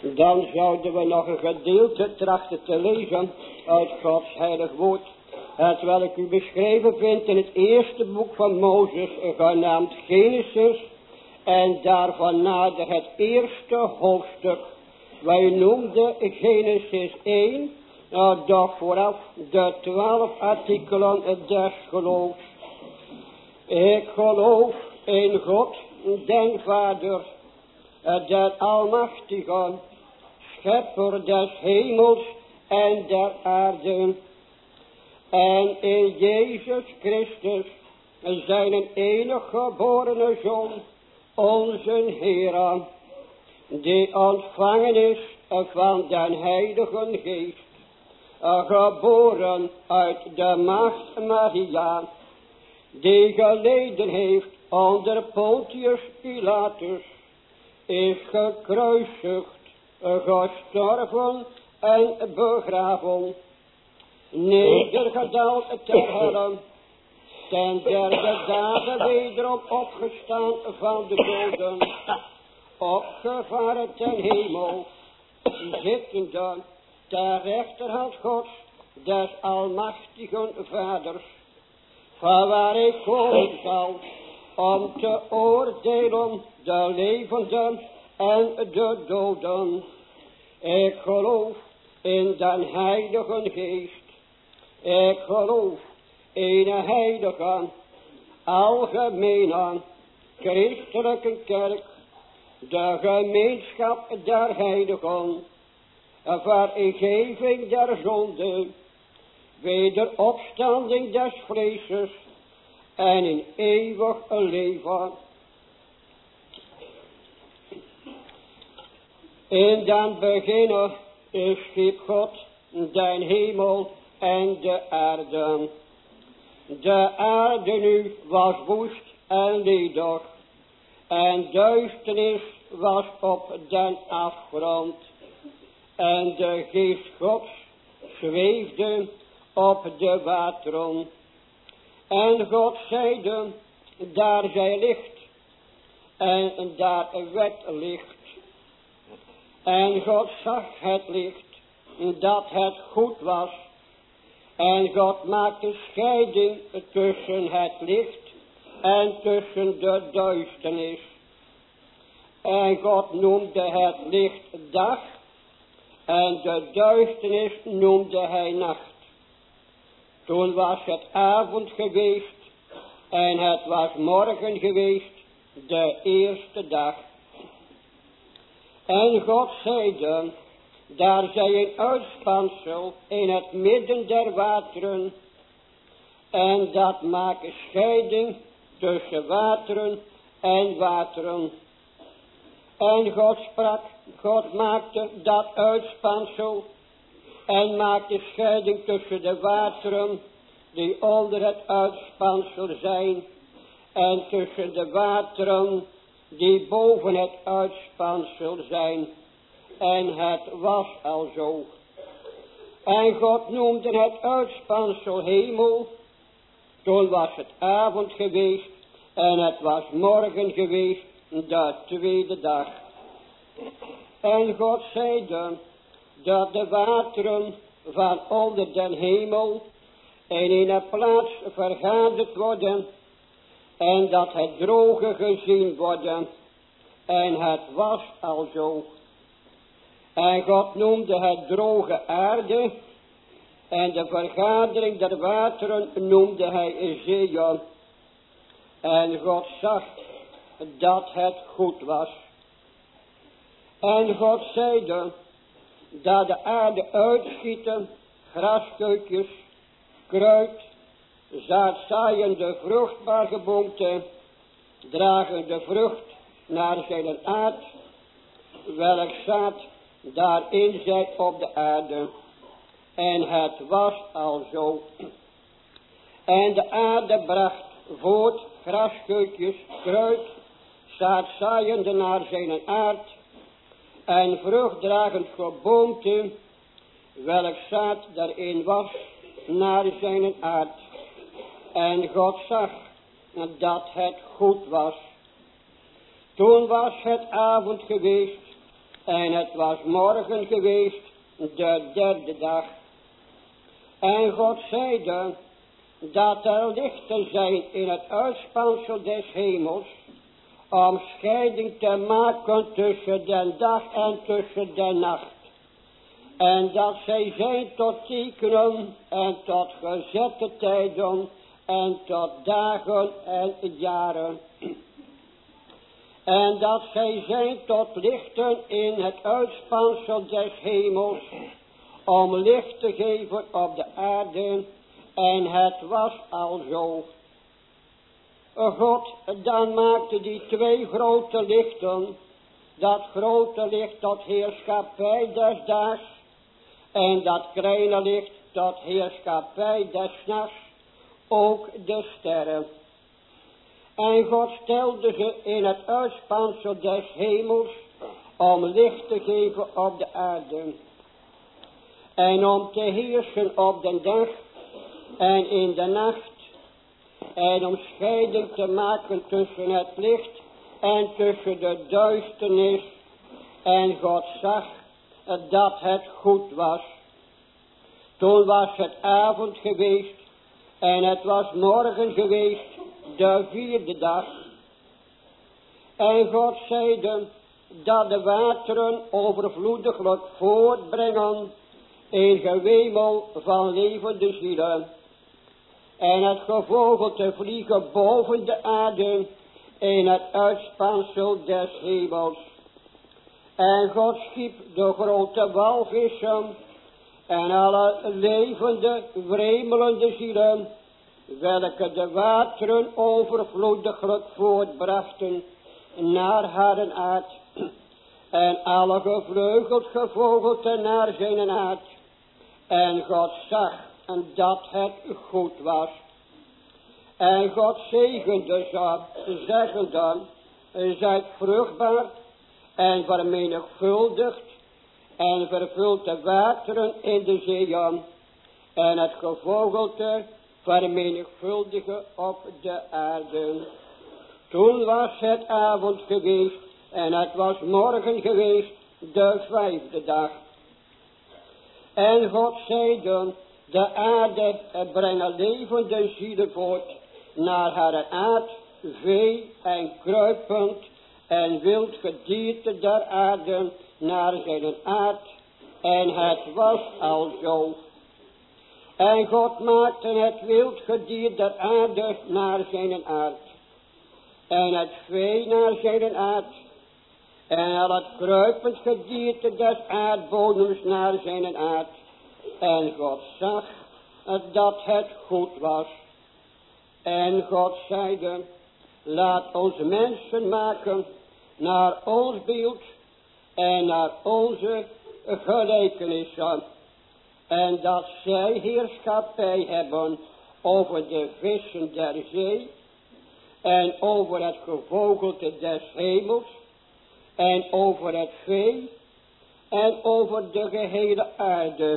Dan zouden we nog een gedeelte trachten te lezen uit Gods heilig woord. Het welk u beschreven vindt in het eerste boek van Mozes, genaamd Genesis. En daarvan nader het eerste hoofdstuk. Wij noemden Genesis 1, doch vooraf de 12 artikelen des geloofs. Ik geloof in God, den Vader, der Almachtige, schepper des hemels en der aarde. En in Jezus Christus, zijn enige geborene Zoon, onze Heer, die ontvangen is van den Heilige Geest, geboren uit de maagd Maria, die geleden heeft onder Pontius Pilatus, is gekruisigd, gestorven en begraven, nedergedaald ter helle, ten derde dagen wederom opgestaan van de doden, opgevaren ten hemel, zittende ter rechterhand Gods, des almachtigen Vaders, van waar ik komen zal, om te oordelen de levenden en de doden. Ik geloof in den Heilige Geest. Ik geloof in een heilige, algemene, christelijke kerk, de gemeenschap der heiligen, vergeving der zonde, wederopstanding des vleeses en een eeuwig leven. In den beginne schiep God den hemel en de aarde. De aarde nu was woest en ledig, en duisternis was op den afgrond. En de geest Gods zweefde op de wateren. En God zeide, daar zij licht, en daar werd licht. En God zag het licht, dat het goed was. En God maakte scheiding tussen het licht en tussen de duisternis. En God noemde het licht dag, en de duisternis noemde hij nacht. Toen was het avond geweest, en het was morgen geweest, de eerste dag. En God zeide, daar zij een uitspansel in het midden der wateren, en dat maakt scheiding tussen wateren en wateren. En God sprak, God maakte dat uitspansel en maakte scheiding tussen de wateren die onder het uitspansel zijn, en tussen de wateren die boven het uitspansel zijn. En het was al zo. En God noemde het uitspansel hemel. Toen was het avond geweest en het was morgen geweest, de tweede dag. En God zeide dat de wateren van onder den hemel in een plaats vergaderd worden, en dat het droge gezien worden. En het was al zo. En God noemde het droge aarde, en de vergadering der wateren noemde hij zeeën. En God zag dat het goed was. En God zeide dat de aarde uitschieten, graskeukjes, kruid, zaadzaaiende vruchtbaar geboomte, dragende vrucht naar zijn aard, welk zaad daarin zij op de aarde. En het was al zo. En de aarde bracht voort graskeukjes, kruid, zaadzaaiende naar zijn aard, en vruchtdragend geboomte, welk zaad daarin was, naar zijn aard. En God zag dat het goed was. Toen was het avond geweest, En het was morgen geweest, de derde dag. En God zeide dat er lichten zijn in het uitspansel des hemels, om scheiding te maken tussen den dag en tussen de nacht. En dat zij zijn tot tekenen en tot gezette tijden en tot dagen en jaren. En dat zij zijn tot lichten in het uitspansel des hemels, om licht te geven op de aarde. En het was al zo. God dan maakte die twee grote lichten, dat grote licht tot heerschappij des daags, en dat kleine licht tot heerschappij des nachts, ook de sterren. En God stelde ze in het uitspansel des hemels, om licht te geven op de aarde. En om te heersen op de dag en in de nacht. En om scheiding te maken tussen het licht en tussen de duisternis. En God zag dat het goed was. Toen was het avond geweest en het was morgen geweest, de vierde dag. En God zeide dat de wateren overvloediglijk voortbrengen een gewemel van levende zielen. En het gevogelte vliegen boven de aarde in het uitspansel des hemels. En God schiep de grote walvissen en alle levende, wremelende zielen, welke de wateren overvloediglijk voortbrachten naar haar aard. En alle gevleugeld gevogelte naar zijn aard. En God zag dat het goed was. En God zegende ze, zeggende, zijt vruchtbaar en vermenigvuldigd en vervult de wateren in de zeeën. En het gevogelte vermenigvuldigen op de aarde. Toen was het avond geweest en het was morgen geweest, de vijfde dag. En God zeide, de aarde brengen levende zielen voort naar haar aard, vee en kruipend en wild gedierte der aarde naar zijn aard. En het was al zo. En God maakte het wild gedierte der aarde naar zijn aard. En het vee naar zijn aard. En al het kruipend gedierte des aardbodems naar zijn aard. En God zag dat het goed was. En God zeide, laat ons mensen maken naar ons beeld en naar onze gelijkenissen. En dat zij heerschappij hebben over de vissen der zee en over het gevogelte des hemels en over het vee en over de gehele aarde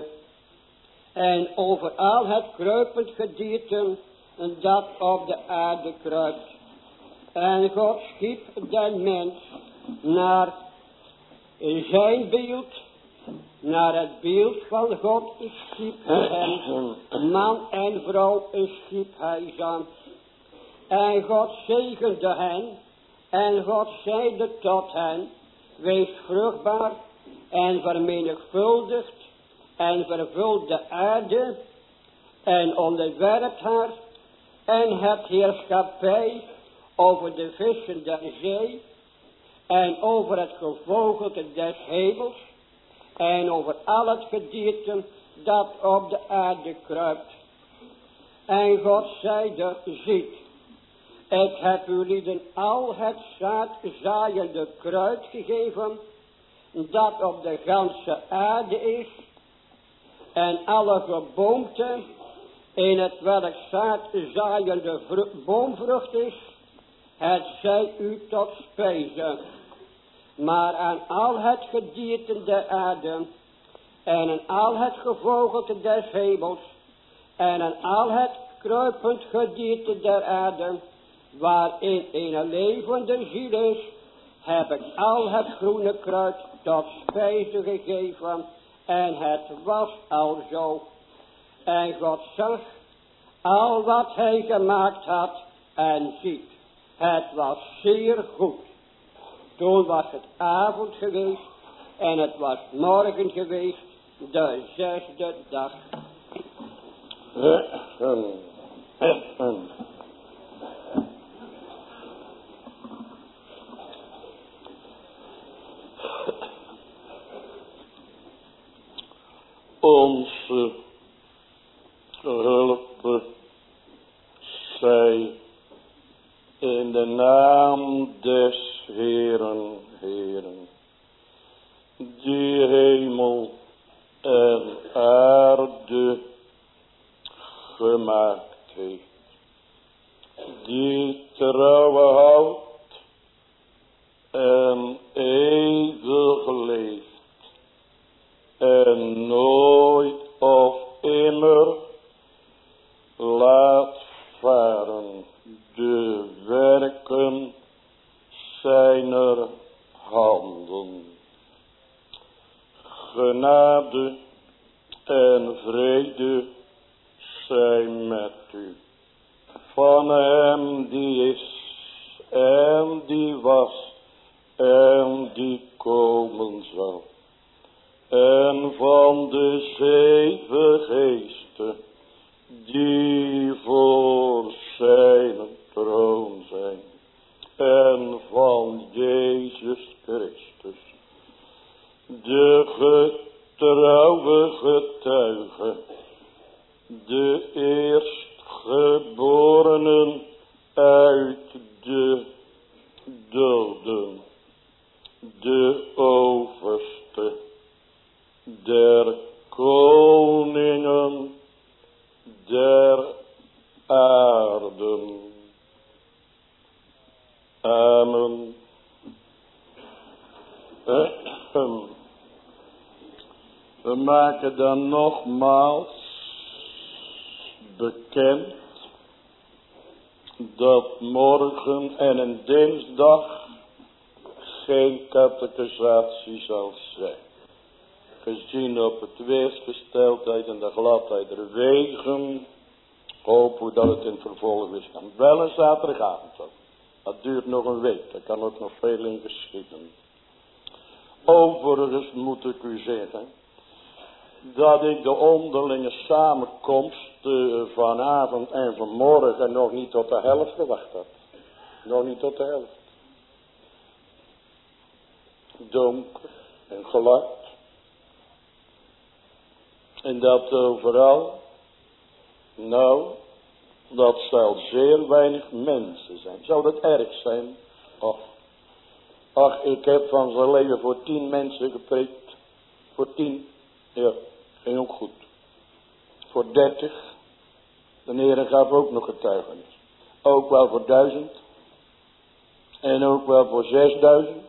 en over al het kruipend gedierte dat op de aarde kruipt. En God schiep den mens naar zijn beeld, naar het beeld van God schiep hem, man en vrouw schiep hij ze. En God zegende hen, en God zeide tot hen, wees vruchtbaar en vermenigvuldigd en vervult de aarde en onderwerpt haar en hebt heerschappij over de vissen der zee en over het gevogelte des hemels en over al het gedierte dat op de aarde kruipt. En God zeide, ziet, ik heb u lieden al het zaadzaaiende kruid gegeven, dat op de ganse aarde is, en alle geboomte, in het welk zaadzaaiende boomvrucht is, het zij u tot spijze. Maar aan al het gedierte der aarde, en aan al het gevogelte des hemels, en aan al het kruipend gedierte der aarde, waarin een levende ziel is, heb ik al het groene kruid tot spijze gegeven. En het was al zo. En God zag al wat hij gemaakt had. En ziet, het was zeer goed. Toen was het avond geweest. En het was morgen geweest. De 6e dag. Onze hulp zij in de naam des Heeren, Heeren, die hemel en aarde gemaakt heeft, die trouw houdt en eeuwig leeft en nooit of immer laat varen de werken zijner handen. Genade en vrede zijn met u. Van hem die is en die was en die komen zal. En van de 7 geesten die voor zijn troon zijn. En van Jezus Christus, de getrouwe getuige, de eerstgeborenen uit de doden, de overste der koningen der aarden. Amen. We maken dan nogmaals bekend dat morgen en een dinsdag geen catechisatie zal zijn. Gezien op het weersgesteldheid en de gladheid der wegen, hopen we dat het in vervolg is. En wel een zaterdagavond. Dat duurt nog een week, daar kan ook nog veel in geschieden. Overigens moet ik u zeggen dat ik de onderlinge samenkomst vanavond en vanmorgen nog niet tot de helft gewacht had. Nog niet tot de helft. Donker en glad. En dat overal, nou, dat zal zeer weinig mensen zijn. Zou dat erg zijn? Ach, ik heb van zijn leven voor 10 mensen gepreekt. Voor 10, ja, ging ook goed. Voor 30, de Heer gaf ook nog getuigenis. Ook wel voor 1000. En ook wel voor 6000.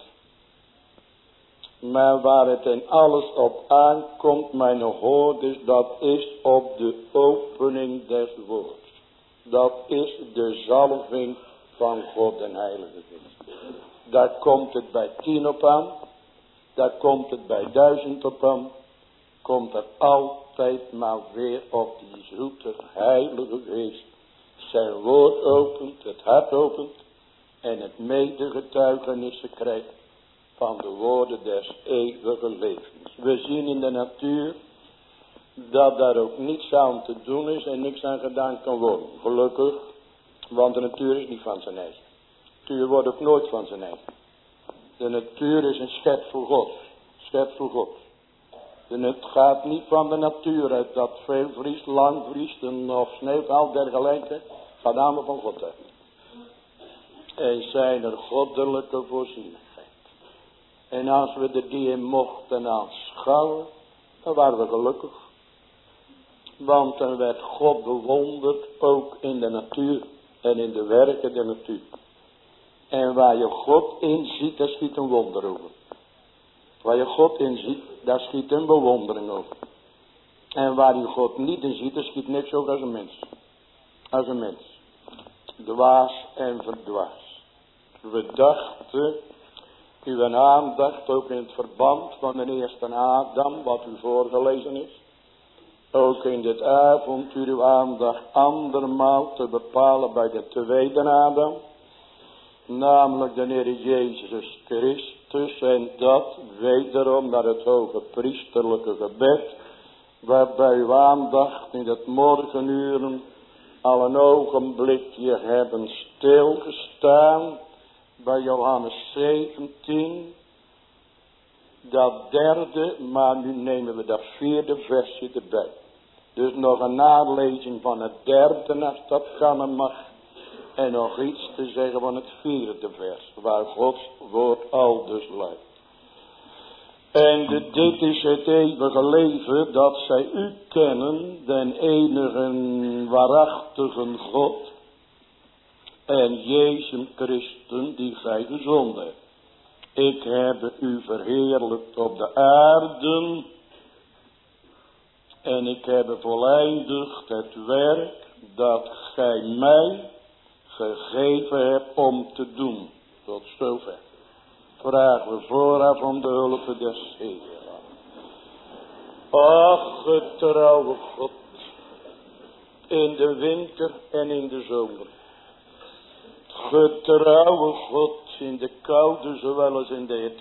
Maar waar het in alles op aankomt, mijn hoorders, dat is op de opening des woords. Dat is de zalving van God en Heilige Geest. Daar komt het bij 10 op aan. Daar komt het bij 1000 op aan. Komt er altijd maar weer op die zoete Heilige Geest. Zijn woord opent, het hart opent. En het medegetuigenissen krijgt van de woorden des eeuwige levens. We zien in de natuur dat daar ook niets aan te doen is en niks aan gedaan kan worden. Gelukkig, want de natuur is niet van zijn eigen. De natuur wordt ook nooit van zijn eigen. De natuur is een schepsel Gods. Schepsel Gods. En het gaat niet van de natuur uit dat veel vriest, lang vriest of sneeuwval dergelijke. Het gaat allemaal van God uit. En zijn er goddelijke voorzienigheid. En als we er die in mochten aanschouwen, dan waren we gelukkig. Want dan werd God bewonderd ook in de natuur en in de werken der natuur. En waar je God in ziet, daar schiet een wonder over. Waar je God in ziet, daar schiet een bewondering over. En waar je God niet in ziet, daar schiet niks over als een mens. Als een mens. Dwaas en verdwaas. We dachten uw aandacht ook in het verband van de eerste Adam, wat u voorgelezen is. Ook in dit avontuur uw aandacht andermaal te bepalen bij de tweede Adam. Namelijk de Heer Jezus Christus. En dat wederom naar het hoge priesterlijke gebed. Waarbij uw aandacht in het morgenuren al een ogenblikje hebben stilgestaan. Bij Johannes 17. Dat derde, maar nu nemen we dat vierde versje erbij. Dus nog een nalezing van het derde, als dat kan en mag. En nog iets te zeggen van het vierde vers, waar Gods woord aldus luidt. En dit is het eeuwige leven, dat zij u kennen, den enige waarachtige God. En Jezus Christus, die gij gezonden hebt. Ik heb u verheerlijkt op de aarde. En ik heb voleindigd het werk dat gij mij gegeven hebt om te doen. Tot zover. Vragen we vooraf om de hulp des Heeren. Ach, getrouwe God. In de winter en in de zomer. Getrouwe God, in de koude zowel als in de hitte.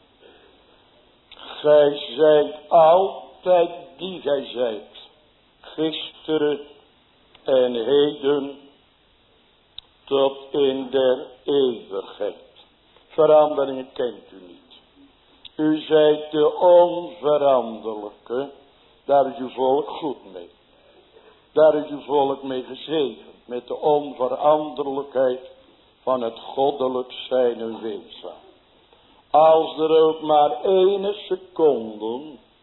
Gij zijt altijd die gij zijt. Gisteren en heden tot in der eeuwigheid. Veranderingen kent u niet. U zijt de onveranderlijke. Daar is uw volk goed mee. Daar is uw volk mee gezegend. Met de onveranderlijkheid van het goddelijk zijn en wezen. Als er ook maar 1 seconde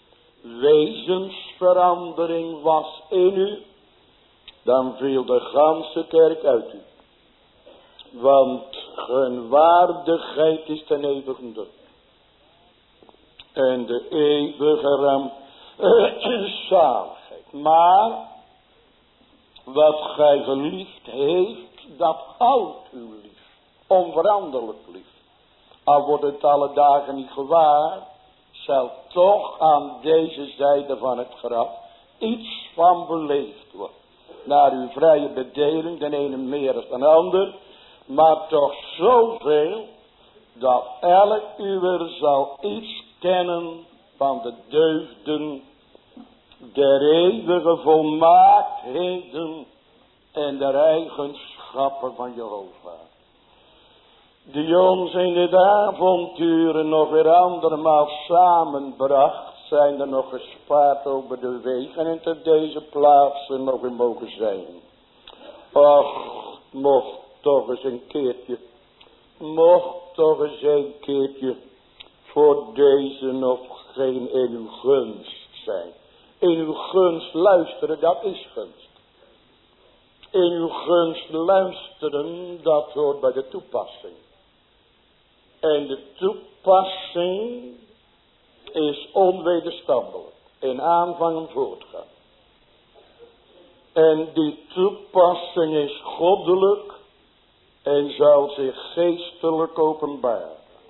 wezensverandering was in u, dan viel de ganse kerk uit u. Want hun waardigheid is ten eeuwige dood. En de eeuwige zaligheid. Maar wat gij geliefd heeft, dat houdt u lief. Onveranderlijk lief. Al wordt het alle dagen niet gewaar, zal toch aan deze zijde van het graf iets van beleefd worden. Naar uw vrije bedeling, de ene meer dan de ander, maar toch zoveel, dat elk uwer zal iets kennen van de deugden, der eeuwige volmaaktheden en der eigenschappen van Jehovah. Die ons in dit avonturen nog weer andermaal samenbracht, zijn er nog gespaard over de wegen en te deze plaatsen nog weer mogen zijn. Och, mocht toch eens een keertje voor deze nog geen in uw gunst zijn. In uw gunst luisteren, dat is gunst. In uw gunst luisteren, dat hoort bij de toepassing. En de toepassing is onwederstandelijk. In aanvang en voortgang. En die toepassing is goddelijk. En zal zich geestelijk openbaren.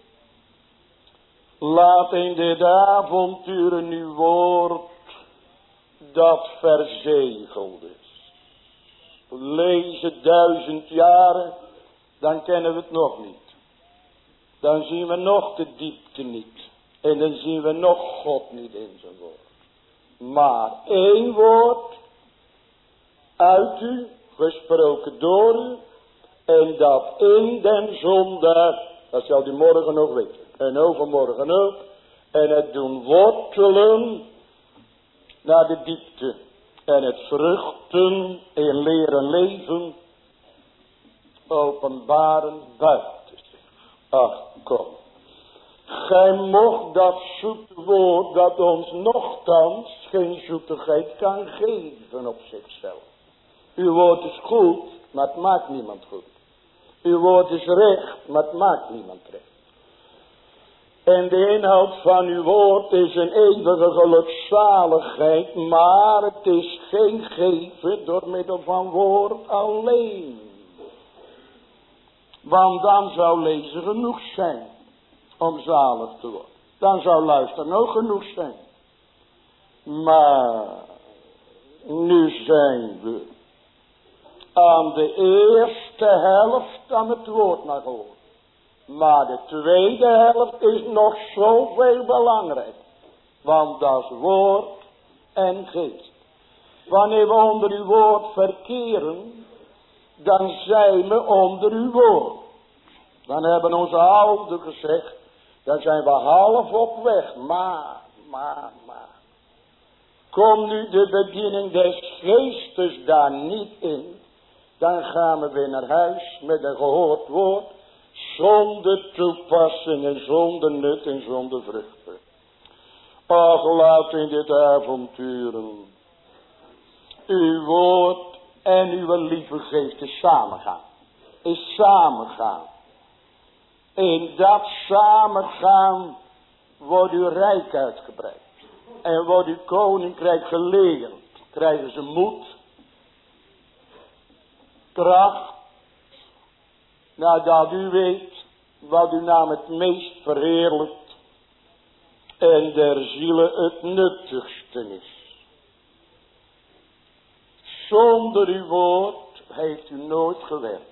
Laat in dit avontuur uw woord dat verzegeld is. Lees het 1000 jaren, dan kennen we het nog niet. Dan zien we nog de diepte niet. En dan zien we nog God niet in zijn woord. Maar 1 woord uit u, gesproken door u. En dat in den zondaar, dat zal u morgen nog weten. En overmorgen ook. En het doen wortelen naar de diepte. En het vruchten in leren leven. Openbaren buiten zich. Ach, kom. Gij mocht dat zoete woord dat ons nochtans geen zoetigheid kan geven op zichzelf. Uw woord is goed, maar het maakt niemand goed. Uw woord is recht, maar het maakt niemand recht. En de inhoud van uw woord is een eeuwige gelukzaligheid, maar het is geen geven door middel van woord alleen. Want dan zou lezen genoeg zijn. om zalig te worden. Dan zou luisteren ook genoeg zijn. Maar nu zijn we aan de eerste helft aan het woord naar gehoord. Maar de tweede helft is nog zoveel belangrijk. Want dat is woord en geest. Wanneer we onder uw woord verkeren, dan zijn we onder uw woord. Dan hebben onze ouderen gezegd, dan zijn we half op weg. Maar. Kom nu de bediening des geestes daar niet in, dan gaan we weer naar huis met een gehoord woord, zonder toepassing en zonder nut en zonder vruchten. Och, laat in dit avonturen uw woord en uw lieve geest is samengaan. Is samengaan. In dat samengaan wordt uw rijk uitgebreid. En wordt uw koninkrijk gelegen. Krijgen ze moed. Kracht. Nadat u weet wat uw naam het meest verheerlijkt. En der zielen het nuttigste is. Zonder uw woord heeft u nooit gewerkt.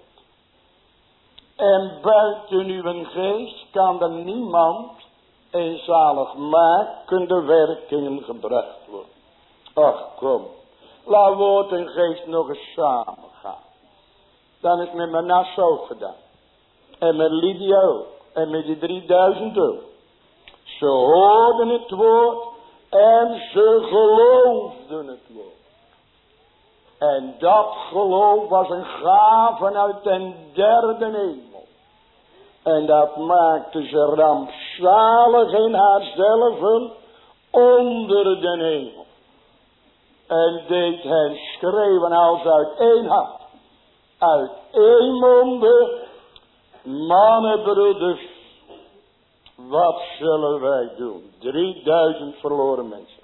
En buiten uw geest kan er niemand in zaligmakende werkingen gebracht worden. Ach, kom. Laat woord en geest nog eens samen gaan. Dan is met Manasse ook gedaan. En met Lydia ook. En met die 3000 ook. Ze hoorden het woord. En ze geloofden het woord. En dat geloof was een gave uit den derde hemel. En dat maakte ze rampzalig in haarzelf onder de hemel. En deed hen schreeuwen als uit één hand. Uit één monde. Mannen, broeders. Wat zullen wij doen? 3000 verloren mensen.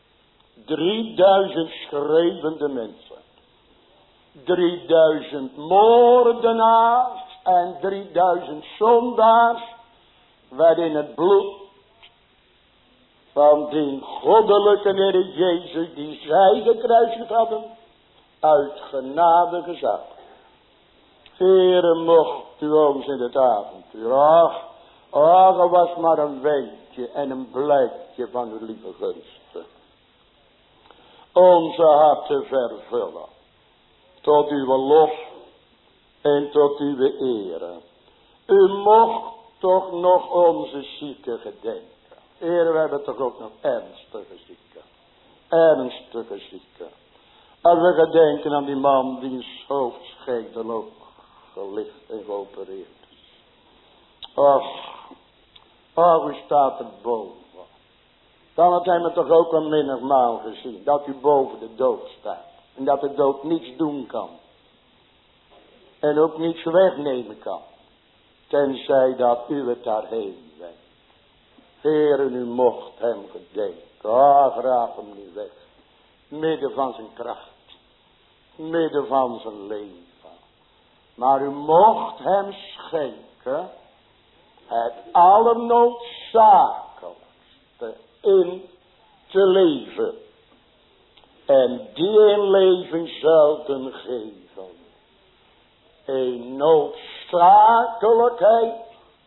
3000 schreeuwende mensen. 3000 moordenaars. En 3000 zondaars werden in het bloed van die goddelijke Heer Jezus die zij gekruisigd hadden, uit genade gezaagd. Heere, mocht u ons in het avontuur, ach, er was maar een wenkje en een blijkje van uw lieve gunsten. Onze harten vervullen, tot uw lof en tot uw ere. U mocht toch nog onze zieken gedenken. Heer, we hebben toch ook nog ernstige zieken. Ernstige zieken. Als we gedenken aan die man die hoofdschedel ook gelicht en geopereerd is. Ach, u staat er boven. Dan had hij me toch ook een menigmaal gezien. Dat u boven de dood staat. En dat de dood niets doen kan. En ook niets wegnemen kan. Tenzij dat u het daarheen brengt. Heere, u mocht hem gedenken. Raap hem nu weg. Midden van zijn kracht. Midden van zijn leven. Maar u mocht hem schenken. Het allernoodzakelijkste in te leven. En die in leven zouden geven. Een noodzakelijkheid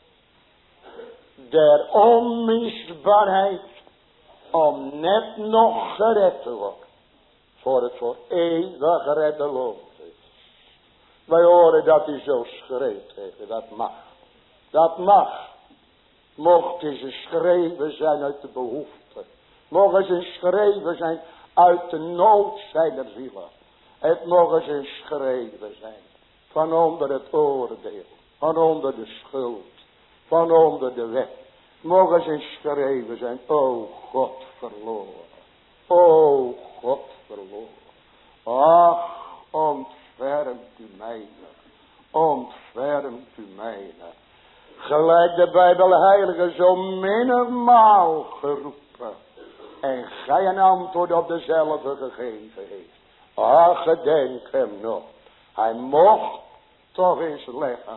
der onmisbaarheid om net nog gered te worden. Voor het voor eeuwig reddeloos is. Wij horen dat u zo schreeuwt tegen. Dat mag. Dat mag. Mocht eens een schreeuwen zijn uit de behoefte. Mocht eens een schreeuwen zijn uit de nood zijner zielen. Het mocht eens een schreeuwen zijn. Van onder het oordeel. Van onder de schuld. Van onder de wet. Mogen ze schreeuwen zijn. O God verloren. O God verloren. Ach, ontfermt u mij. Ontfermt u mij. Gelijk de Bijbel heilige zo menigmaal geroepen. En gij een antwoord op dezelfde gegeven heeft. Ach, gedenk hem nog. Hij mocht toch eens leggen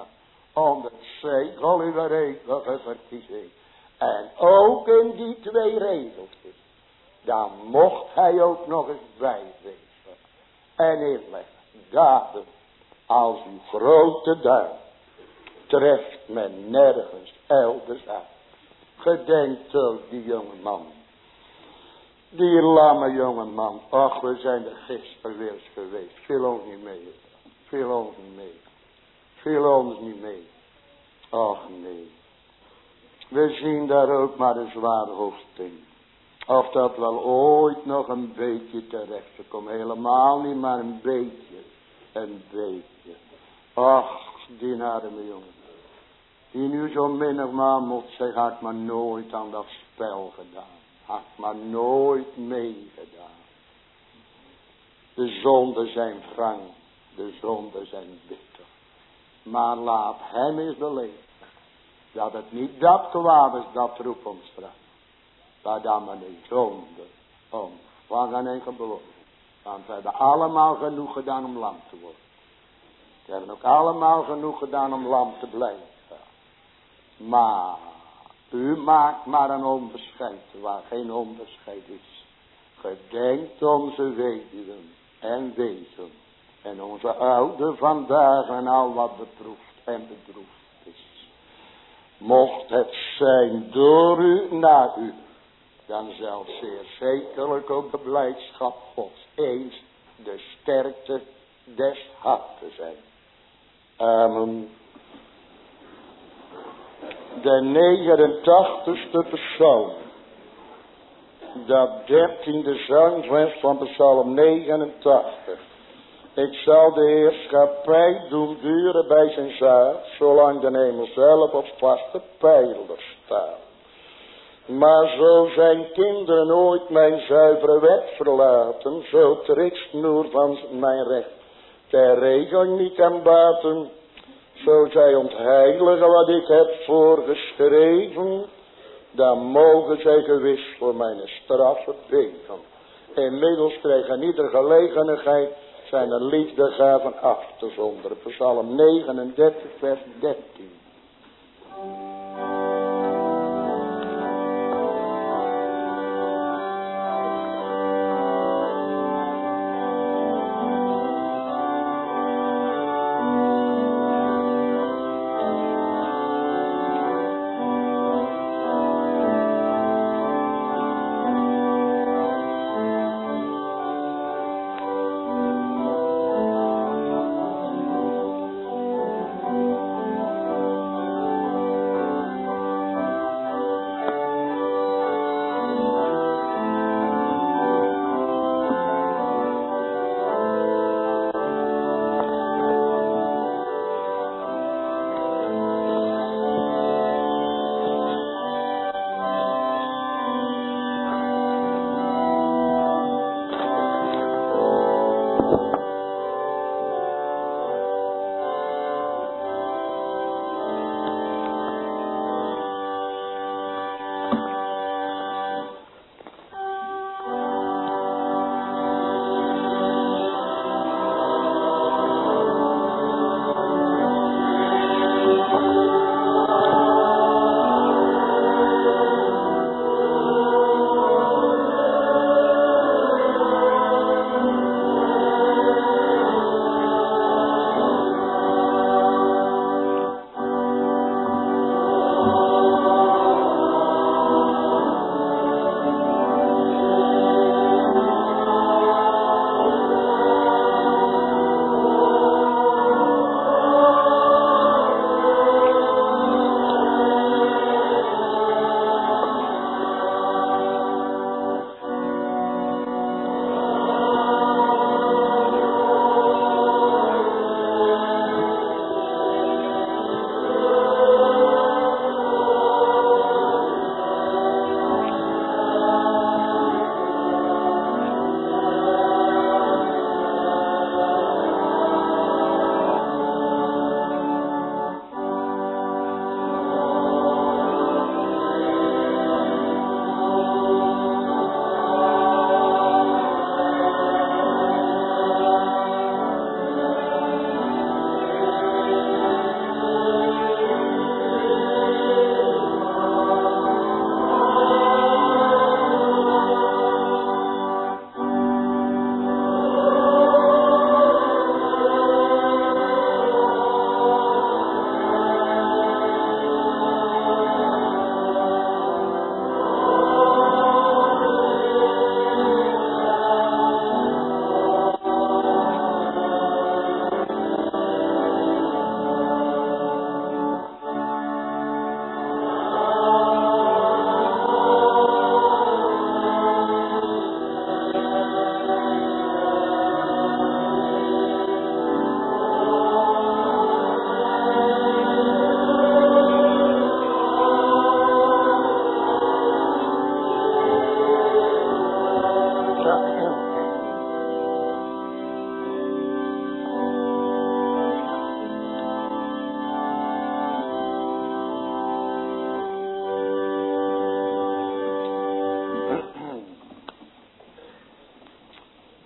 onder het zegel uw eeuwige verkiezing. En ook in die 2 regeltjes, dan mocht hij ook nog eens bijwezen en inleggen. Daden als uw grote duim treft men nergens elders uit. Gedenkt ook die jonge man. Die lamme jonge man. Ach, we zijn er gisteren weer eens geweest. Viel ons niet mee. Viel ons niet mee. Viel ons niet mee. Ach nee. We zien daar ook maar een zwaar hoofd in. Of dat wel ooit nog een beetje terecht komt. Helemaal niet, maar een beetje. Een beetje. Ach, die arme jongen. Die nu zo minnig maar moet zeggen, had maar nooit aan dat spel gedaan. Had maar nooit meegedaan. De zonden zijn wrang. De zonden zijn bitter. Maar laat hem eens beleven. Dat het niet dat kwaad is dat roept om straf. Maar dat men de zonde ontvangen en geboren. Want we hebben allemaal genoeg gedaan om lam te worden. We hebben ook allemaal genoeg gedaan om lam te blijven. Maar u maakt maar een onderscheid waar geen onderscheid is. Gedenkt onze weduwen en wezen. En onze oude vandaag en al wat beproefd en bedroefd is. Mocht het zijn door u naar u. Dan zal zeer zekerlijk ook de blijdschap Gods eens de sterkte des harten zijn. Amen. De 89ste psalm. Dat 13e zangvers van psalm 89. Ik zal de heerschappij doen duren bij zijn zaad, zolang de hemel zelf op vaste pijlers staat. Maar zo zijn kinderen ooit mijn zuivere wet verlaten, zo trekt snoer van mijn recht ter regel niet aan baten. Zo zij ontheiligen wat ik heb voorgeschreven, dan mogen zij gewis voor mijn straffe wegen. Inmiddels krijgen ieder gelegenheid zijn er liefdegaven af te zonderen. Psalm 39 vers 13.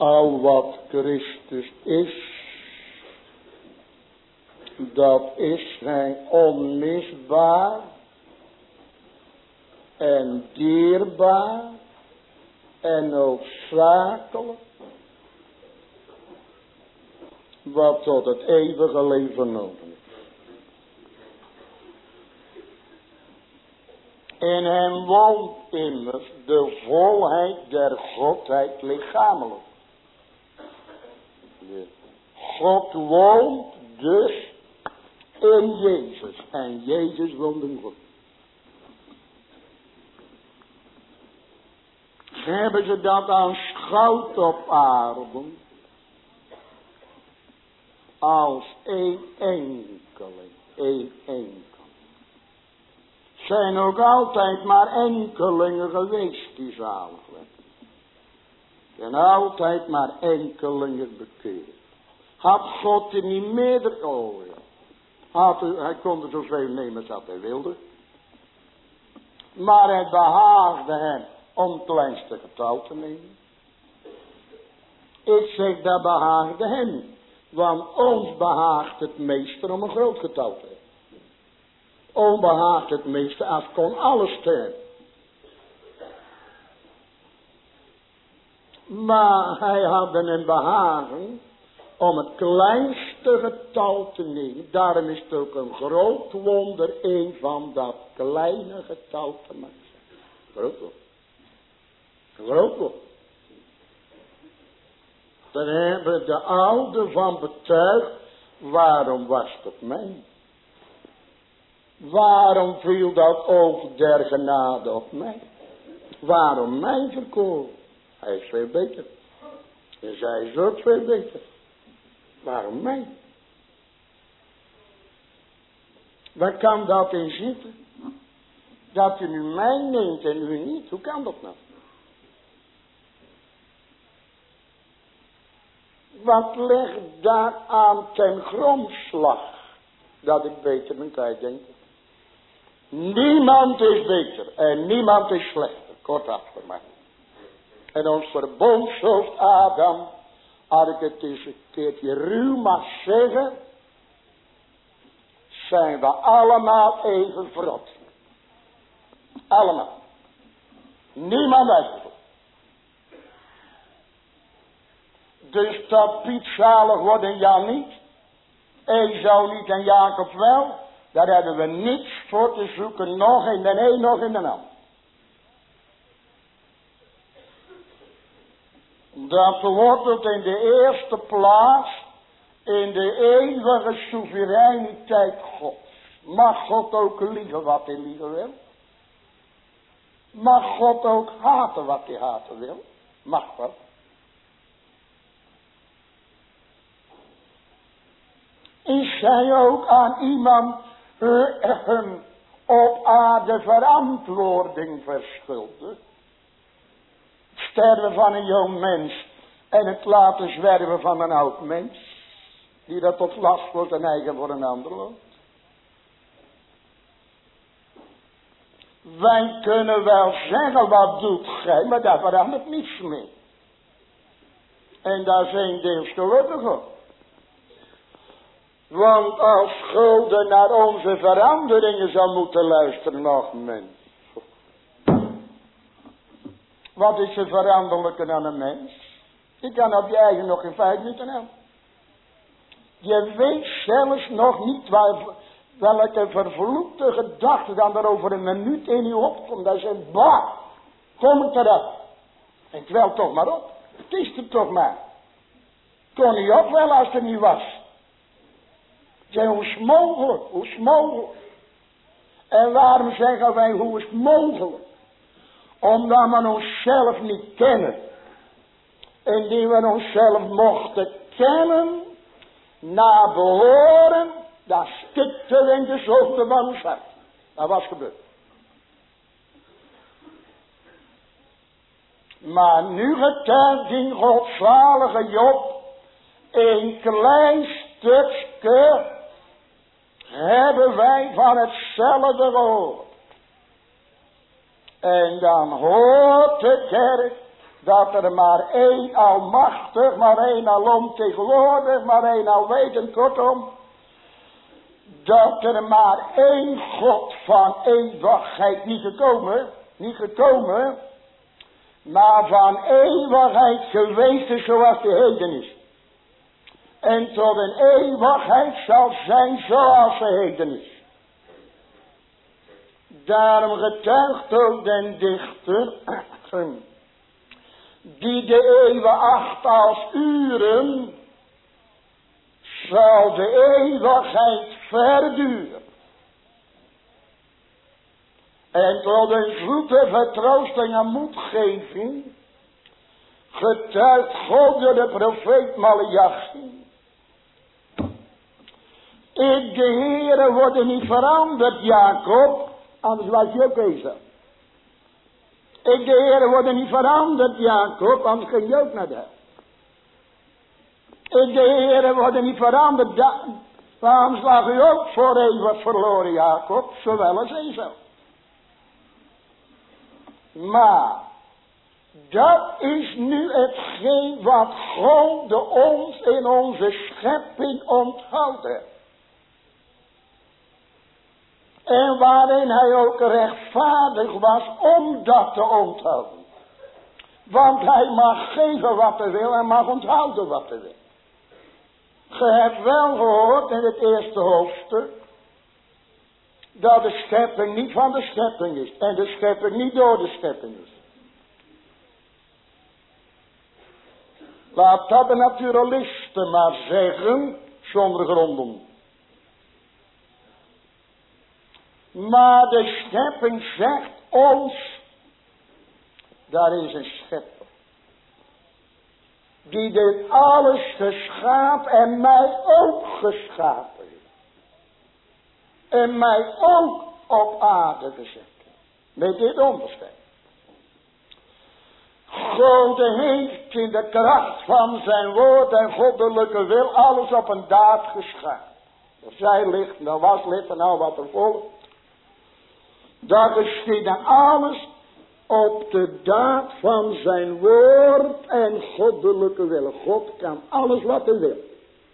al wat Christus is, dat is hij onmisbaar en dierbaar en noodzakelijk, wat tot het eeuwige leven nodig is. In hem woont immers de volheid der Godheid lichamelijk. God woont dus in Jezus en Jezus woont in God. Hebben ze dat aanschouwd op aarde als één enkeling. Zijn ook altijd maar enkelingen geweest die zalig werden. En altijd maar enkelingen bekeerd. Had God er niet meerdere ogen? Hij kon er zoveel nemen als hij wilde. Maar het behaagde hem om het kleinste getal te nemen. Ik zeg dat behaagde hem. Want ons behaagt het meeste om een groot getal te hebben. Ons behaagt het meeste als kon alles te hebben. Maar hij had een behagen om het kleinste getal te nemen. Daarom is het ook een groot wonder een van dat kleine getal te maken. Groot wonder. Groot wonder. Daar hebben de oude van betuigd. Waarom was het mij? Waarom viel dat oog der genade op mij? Waarom mij verkoren? Hij is veel beter. En zij is ook veel beter. Waarom mij? Waar kan dat in zitten? Dat u nu mij neemt en u niet. Hoe kan dat nou? Wat ligt daar aan ten grondslag? Dat ik beter ben, kan je denken. Niemand is beter en niemand is slechter. Kort afgemaakt. En ons verbondshoofd Adam, als ik het eens een keertje ruw mag zeggen, zijn we allemaal even verrot. Allemaal. Niemand uitgezonderd. Dus dat Piet zalig wordt en Jan niet, Esau niet en Jacob wel, daar hebben we niets voor te zoeken, nog in de een, nog in de ander. Dat wortelt in de eerste plaats in de eeuwige soevereiniteit Gods. Mag God ook liegen wat hij liegen wil? Mag God ook haten wat hij haten wil? Mag dat? Is hij ook aan iemand op aarde verantwoording verschuldigd? Sterven van een jong mens en het laten zwerven van een oud mens, die dat tot last wordt en eigen voor een ander loopt. Wij kunnen wel zeggen, wat doet gij, maar daar verandert niets mee. En daar zijn deels gelukkig op. Want als God naar onze veranderingen zou moeten luisteren, nog mens. Wat is er veranderlijker aan een mens? Je kan op je eigen nog in 5 minuten hebben. Je weet zelfs nog niet welke vervloekte gedachte dan er over een minuut in je opkomt. Dat je bah, kom ik erop. En kwel toch maar op. Het is er toch maar. Kon niet op wel als het er niet was. Zeg, hoe is het mogelijk? Hoe is het mogelijk? En waarom zeggen wij, hoe is het mogelijk? Omdat we onszelf niet kennen. Indien we onszelf mochten kennen, na behoren, dan stikten we in de zonde van ons hart. Dat was gebeurd. Maar nu getuigt in godzalige Job, een klein stukje hebben wij van hetzelfde gehoord. En dan hoort de kerk Dat er maar één almachtig, maar één alomtegenwoordig, maar één alwetend, kortom. Dat er maar één God van eeuwigheid niet gekomen, maar van eeuwigheid geweest is zoals de heden is. En tot een eeuwigheid zal zijn zoals de heden is. Daarom getuigt ook den dichter, die de eeuwen acht als uren, zal de eeuwigheid verduren. En tot een zoete vertroosting en moedgeving getuigt God door de profeet Maleachi. Ik de Heere worden niet veranderd, Jacob, anders was je ook Esau. Ik de Heere worden niet veranderd, Jacob, anders ging je ook naar de hel. Ik de Heere worden niet veranderd, anders lag u ook voor eeuwig verloren, Jacob, zowel als Esau. Maar dat is nu hetgeen wat God ons in onze schepping onthouden. En waarin hij ook rechtvaardig was om dat te onthouden. Want hij mag geven wat hij wil en mag onthouden wat hij wil. Je hebt wel gehoord in het eerste hoofdstuk dat de schepping niet van de schepping is. En de schepping niet door de schepping is. Laat dat de naturalisten maar zeggen, zonder gronden. Maar de schepping zegt ons, daar is een schepper. Die dit alles geschapen en mij ook geschapen heeft. En mij ook op aarde gezet. Met dit onderscheid. God heeft in de kracht van zijn woord en goddelijke wil alles op een daad geschapen. Er zij licht, er was licht en al wat er volgt. Dat geschiet dan alles op de daad van zijn woord en goddelijke wil. God kan alles wat hij wil.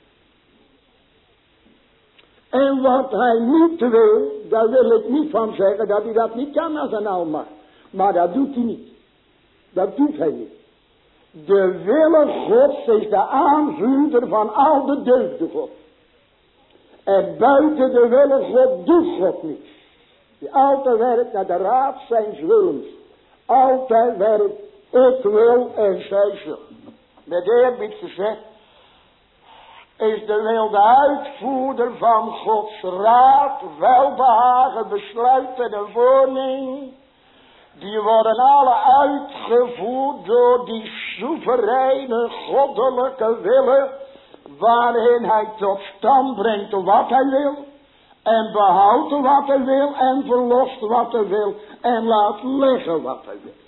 En wat hij niet wil, daar wil ik niet van zeggen dat hij dat niet kan als een almacht. Maar dat doet hij niet. Dat doet hij niet. De wille Gods is de aanvuurder van al de deugden God. En buiten de wille God doet God niets. Die altijd werkt naar de raad zijns willens. Altijd werkt, ik wil en zij zullen. Met eerbied gezegd, is de wil de uitvoerder van Gods raad, welbehagen, besluiten en voorneming. Die worden alle uitgevoerd door die soevereine goddelijke willen, waarin hij tot stand brengt wat hij wil, en behoudt wat hij wil, en verlost wat hij wil, en laat liggen wat hij wil.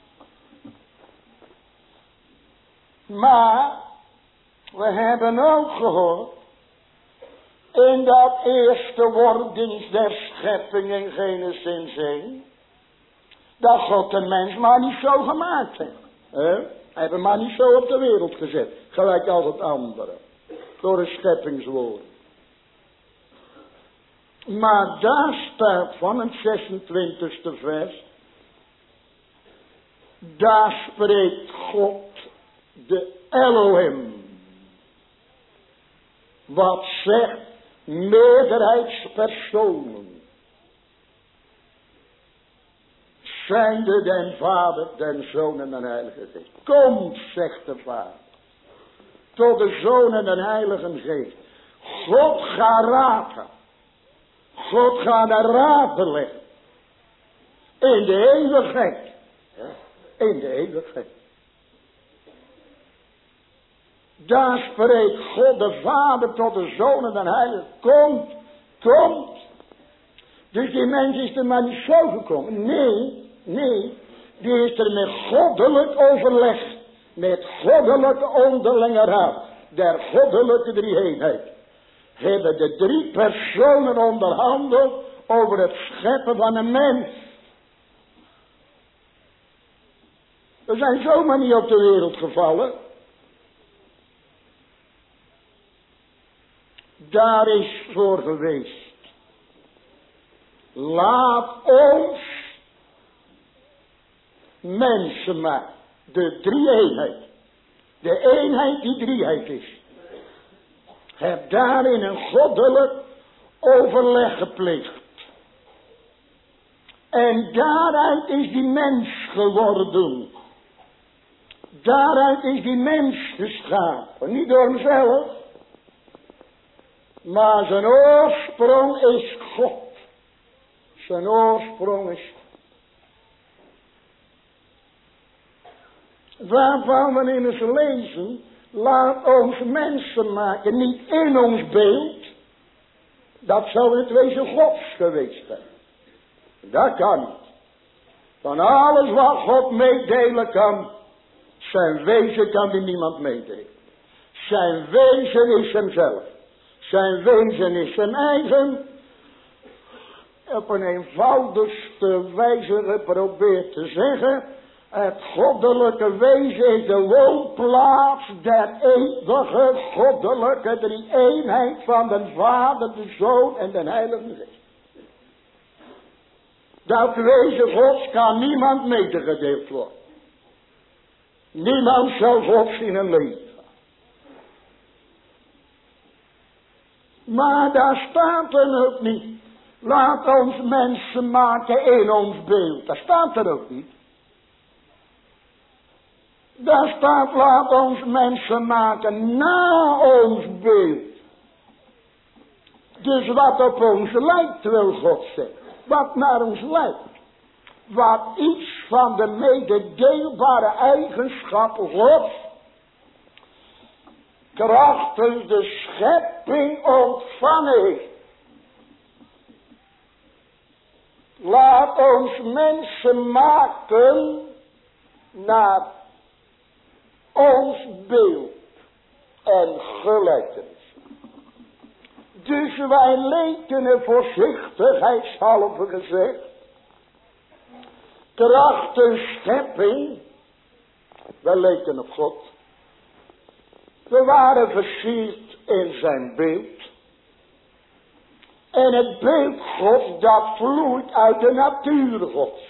Maar we hebben ook gehoord in dat eerste worddienst der schepping in Genesis 1, dat God de mens maar niet zo gemaakt heeft. Hij heeft hem maar niet zo op de wereld gezet, gelijk als het andere, door een scheppingswoord. Maar daar staat van het 26e vers, daar spreekt God de Elohim. Wat zegt meerderheidspersonen. Zijnde den Vader, den Zoon en den Heilige Geest. Komt, zegt de Vader, tot de Zoon en den Heilige Geest. God gaat raden. God gaat de raad beleggen. In de eeuwigheid. In de eeuwigheid. Daar spreekt God de Vader tot de Zoon en den Heilige. Komt, komt. Dus die mens is er maar niet zo gekomen. Nee. Die is er met goddelijk overleg. Met goddelijke onderlinge raad. Der goddelijke drieeenheid. Hebben de drie personen onderhandeld over het scheppen van een mens. We zijn zomaar niet op de wereld gevallen. Daar is voor geweest. Laat ons mensen maken. De drie-eenheid. De eenheid die drieheid is. Heb daarin een goddelijk overleg gepleegd. En daaruit is die mens geworden. Daaruit is die mens geschapen. Niet door hemzelf. Maar zijn oorsprong is God. Zijn oorsprong is God. Waarvan we in het lezen. Laat ons mensen maken. Niet in ons beeld. Dat zou het wezen Gods geweest zijn. Dat kan niet. Van alles wat God meedelen kan. Zijn wezen kan die niemand meedelen. Zijn wezen is hemzelf. Zijn wezen is zijn eigen. Op een eenvoudigste wijze geprobeerd te zeggen. Het goddelijke wezen is de woonplaats der eeuwige goddelijke drie-eenheid van de Vader, de Zoon en de Heilige Geest. Dat wezen Gods kan niemand medegedeeld worden. Niemand zal God zien en leven. Maar daar staat er ook niet. Laat ons mensen maken in ons beeld. Dat staat er ook niet. Daar staat, laat ons mensen maken na ons beeld. Dus wat op ons lijkt, wil God zeggen. Wat naar ons lijkt. Wat iets van de mededeelbare eigenschappen Gods krachtens de schepping ontvangen heeft. Laat ons mensen maken naar ons beeld en gelijkenis. Dus wij lekenen voorzichtigheidshalve gezegd, krachtens schepping, wij leken op God. We waren versierd in zijn beeld. En het beeld Gods, dat vloeit uit de natuur Gods.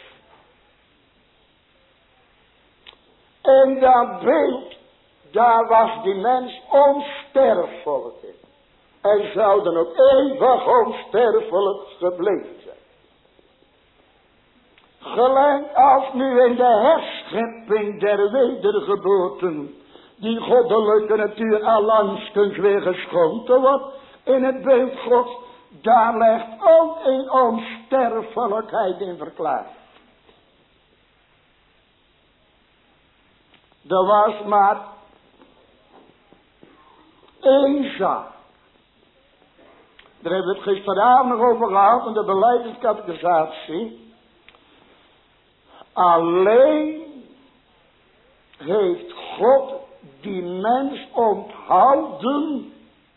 En dat beeld, daar was die mens onsterfelijk in. En zou dan ook eeuwig onsterfelijk gebleven zijn. Gelijk als nu in de herschepping der wedergeboorten, die goddelijke natuur allangskens weer geschonken wordt in het beeld Gods, daar ligt ook een onsterfelijkheid in verklaard. Er was maar één zaak. Daar hebben we het gisteravond nog over gehad in de belijdeniscatechisatie. Alleen heeft God die mens onthouden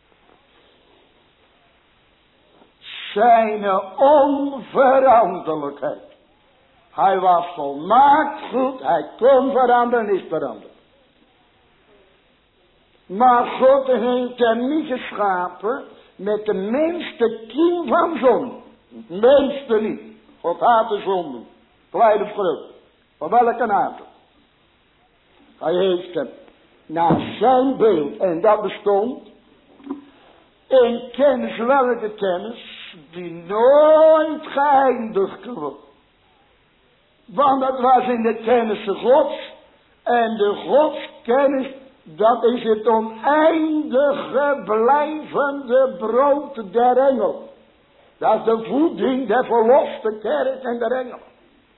zijn onveranderlijkheid. Hij was volmaakt goed, hij kon veranderen en is veranderd. Maar God heeft hem niet geschapen met de minste kiem van zonde. Minste niet. God haat de zonde. Klein of groot. Van welke aard. Hij heeft hem naar zijn beeld. En dat bestond in kennis, welke kennis die nooit geëindigd wordt. Want dat was in de kennis Gods. En de godskennis, dat is het oneindige blijvende brood der engelen. Dat is de voeding der verloste kerk en der engelen.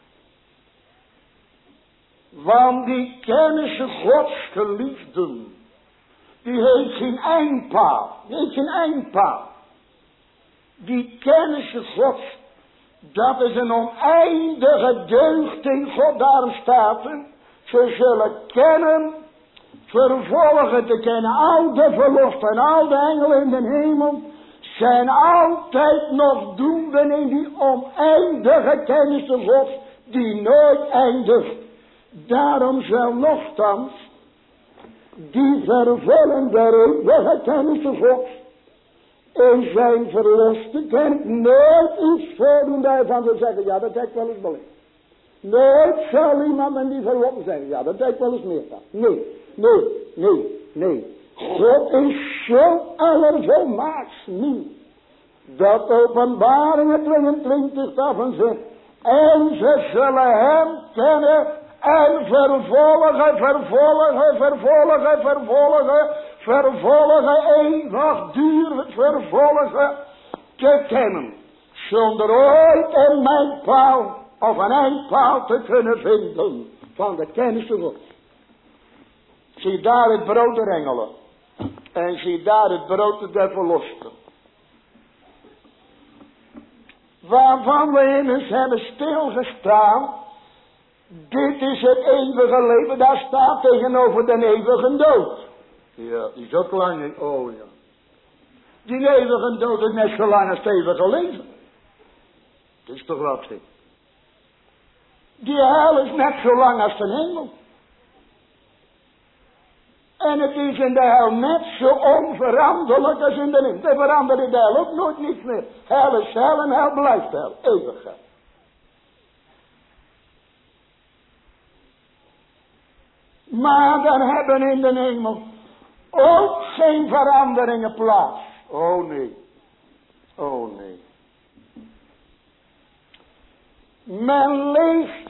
Want die kennis Gods geliefden, die heeft geen eindpaal. Die heeft geen eindpaal. Die kennis Gods, dat is een oneindige deugd in God. Daarom staat er, ze zullen kennen, vervolgen te kennen. Al de verlosten en al de engelen in de hemel zijn altijd nog doenden in die oneindige kennis Gods die nooit eindigt. Daarom zal nochtans die vervulling der eeuwige kennis Gods in zijn verloste kerk nooit iets voordoen daarvan te zeggen, ja, dat heb ik wel eens beleefd. Nooit zal iemand in die verlossen zeggen, ja, dat heb ik wel eens meer van. Nee. God is zo allervolmaaks nieuw. Dat Openbaringen 22 daarvan zegt. En ze zullen hem kennen en vervolgen, eeuwigdurend vervolgen te kennen. Zonder ooit een mijlpaal of een eindpaal te kunnen vinden van de kennis van God. Zie daar het brood der engelen. En zie daar het brood der verlosten. Waarvan we immers hebben stilgestaan. Dit is het eeuwige leven. Daar staat tegenover de eeuwige dood. Ja, die is ook lang. Oh ja. Die eeuwige dood is net zo lang als het eeuwige leven. Dat is toch wat zeg. Die hel is net zo lang als de hemel. En het is in de hel net zo onveranderlijk als in de hemel. Er verandert in de hel ook nooit niets meer. Hel is hel en hel blijft hel. Eeuwig hel. Maar dan hebben in de hemel ook geen veranderingen plaats. Oh nee. Men leeft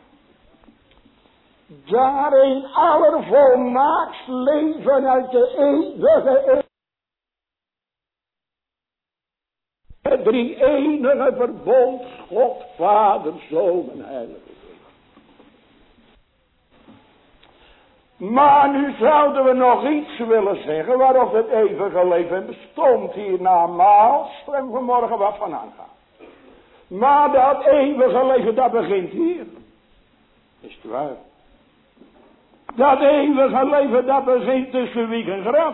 daarin allervolmaakst leven uit de eeuwige drie-enige verbond, God, Vader, Zoon en Heilige Geest. Maar nu zouden we nog iets willen zeggen waarop het eeuwige leven bestond hiernamaals en vanmorgen wat van aangaan. Maar dat eeuwige leven dat begint hier. Is het waar? Dat eeuwige leven dat begint tussen wieg en graf.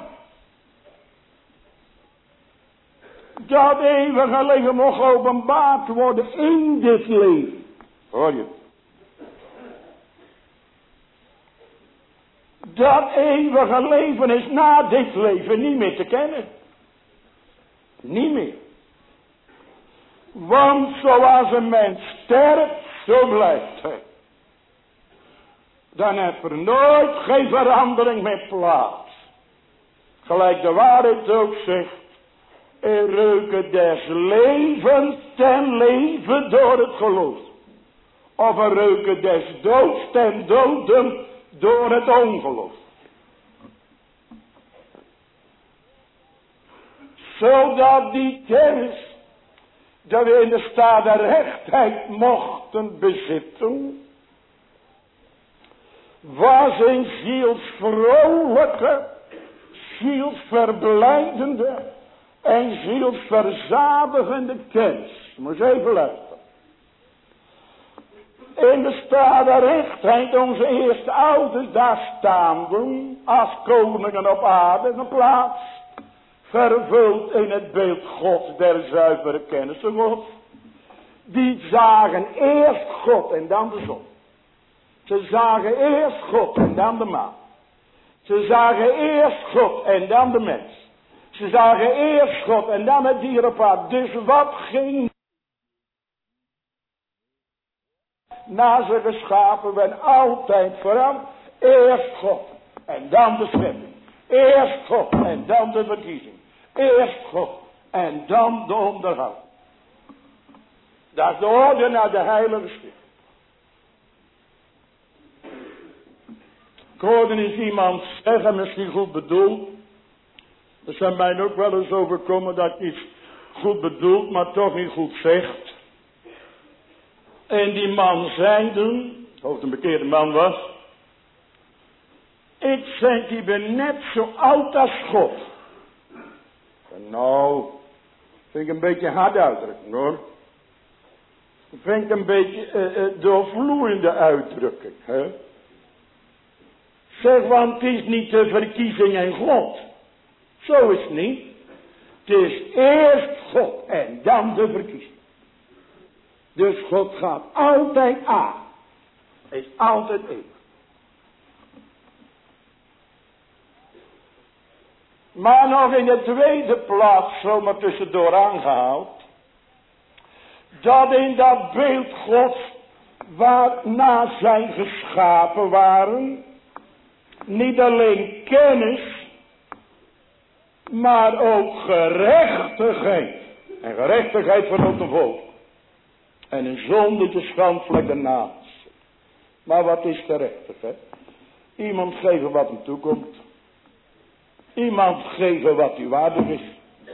Dat eeuwige leven mag openbaard worden in dit leven. Hoor je? Dat eeuwige leven is na dit leven niet meer te kennen. Niet meer. Want zoals een mens sterft, zo blijft hij. Dan heeft er nooit geen verandering meer plaats. Gelijk de waarheid ook zegt. Er reuken des levens ten leven door het geloof. Of er reuken des doods ten doden door het ongeloof. Zodat die kennis dat we in de staat der rechtheid mochten bezitten, was een zielsvrolijke, zielsverblijdende en zielsverzadigende kennis. Moet je even luisteren. In de staat der rechtheid onze eerste ouders daar staanden als koningen op aarde geplaatst. Vervuld in het beeld Gods der zuivere kennis van God. Die zagen eerst God en dan de zon. Ze zagen eerst God en dan de maan. Ze zagen eerst God en dan de mens. Ze zagen eerst God en dan het dier op aarde. Dus wat ging na ze geschapen werd altijd vooral eerst God en dan de schepping. Eerst God en dan de verkiezing. Eerst God en dan de onderhoud. Dat is de orde naar de heilige schrift. Ik hoorde eens iemand zeggen, misschien goed bedoeld. Er zijn mij ook wel eens overkomen dat iets goed bedoelt, maar toch niet goed zegt. En die man zei toen, of het een bekeerde man was. Ik zeg, die ben net zo oud als God. Nou, vind ik een beetje hard uitdrukking hoor. Vind ik een beetje doorvloeiende uitdrukking. Hè? Zeg, want het is niet de verkiezing en God. Zo is het niet. Het is eerst God en dan de verkiezing. Dus God gaat altijd aan. Is altijd eeuwig. Maar nog in de tweede plaats, zomaar tussendoor aangehaald, dat in dat beeld Gods waarna zij geschapen waren, niet alleen kennis, maar ook gerechtigheid. En gerechtigheid van ook een volk. En een zonde de schandvlek de naast. Maar wat is gerechtigheid? Iemand geven wat hem toekomt. Iemand geven wat hij waardig is.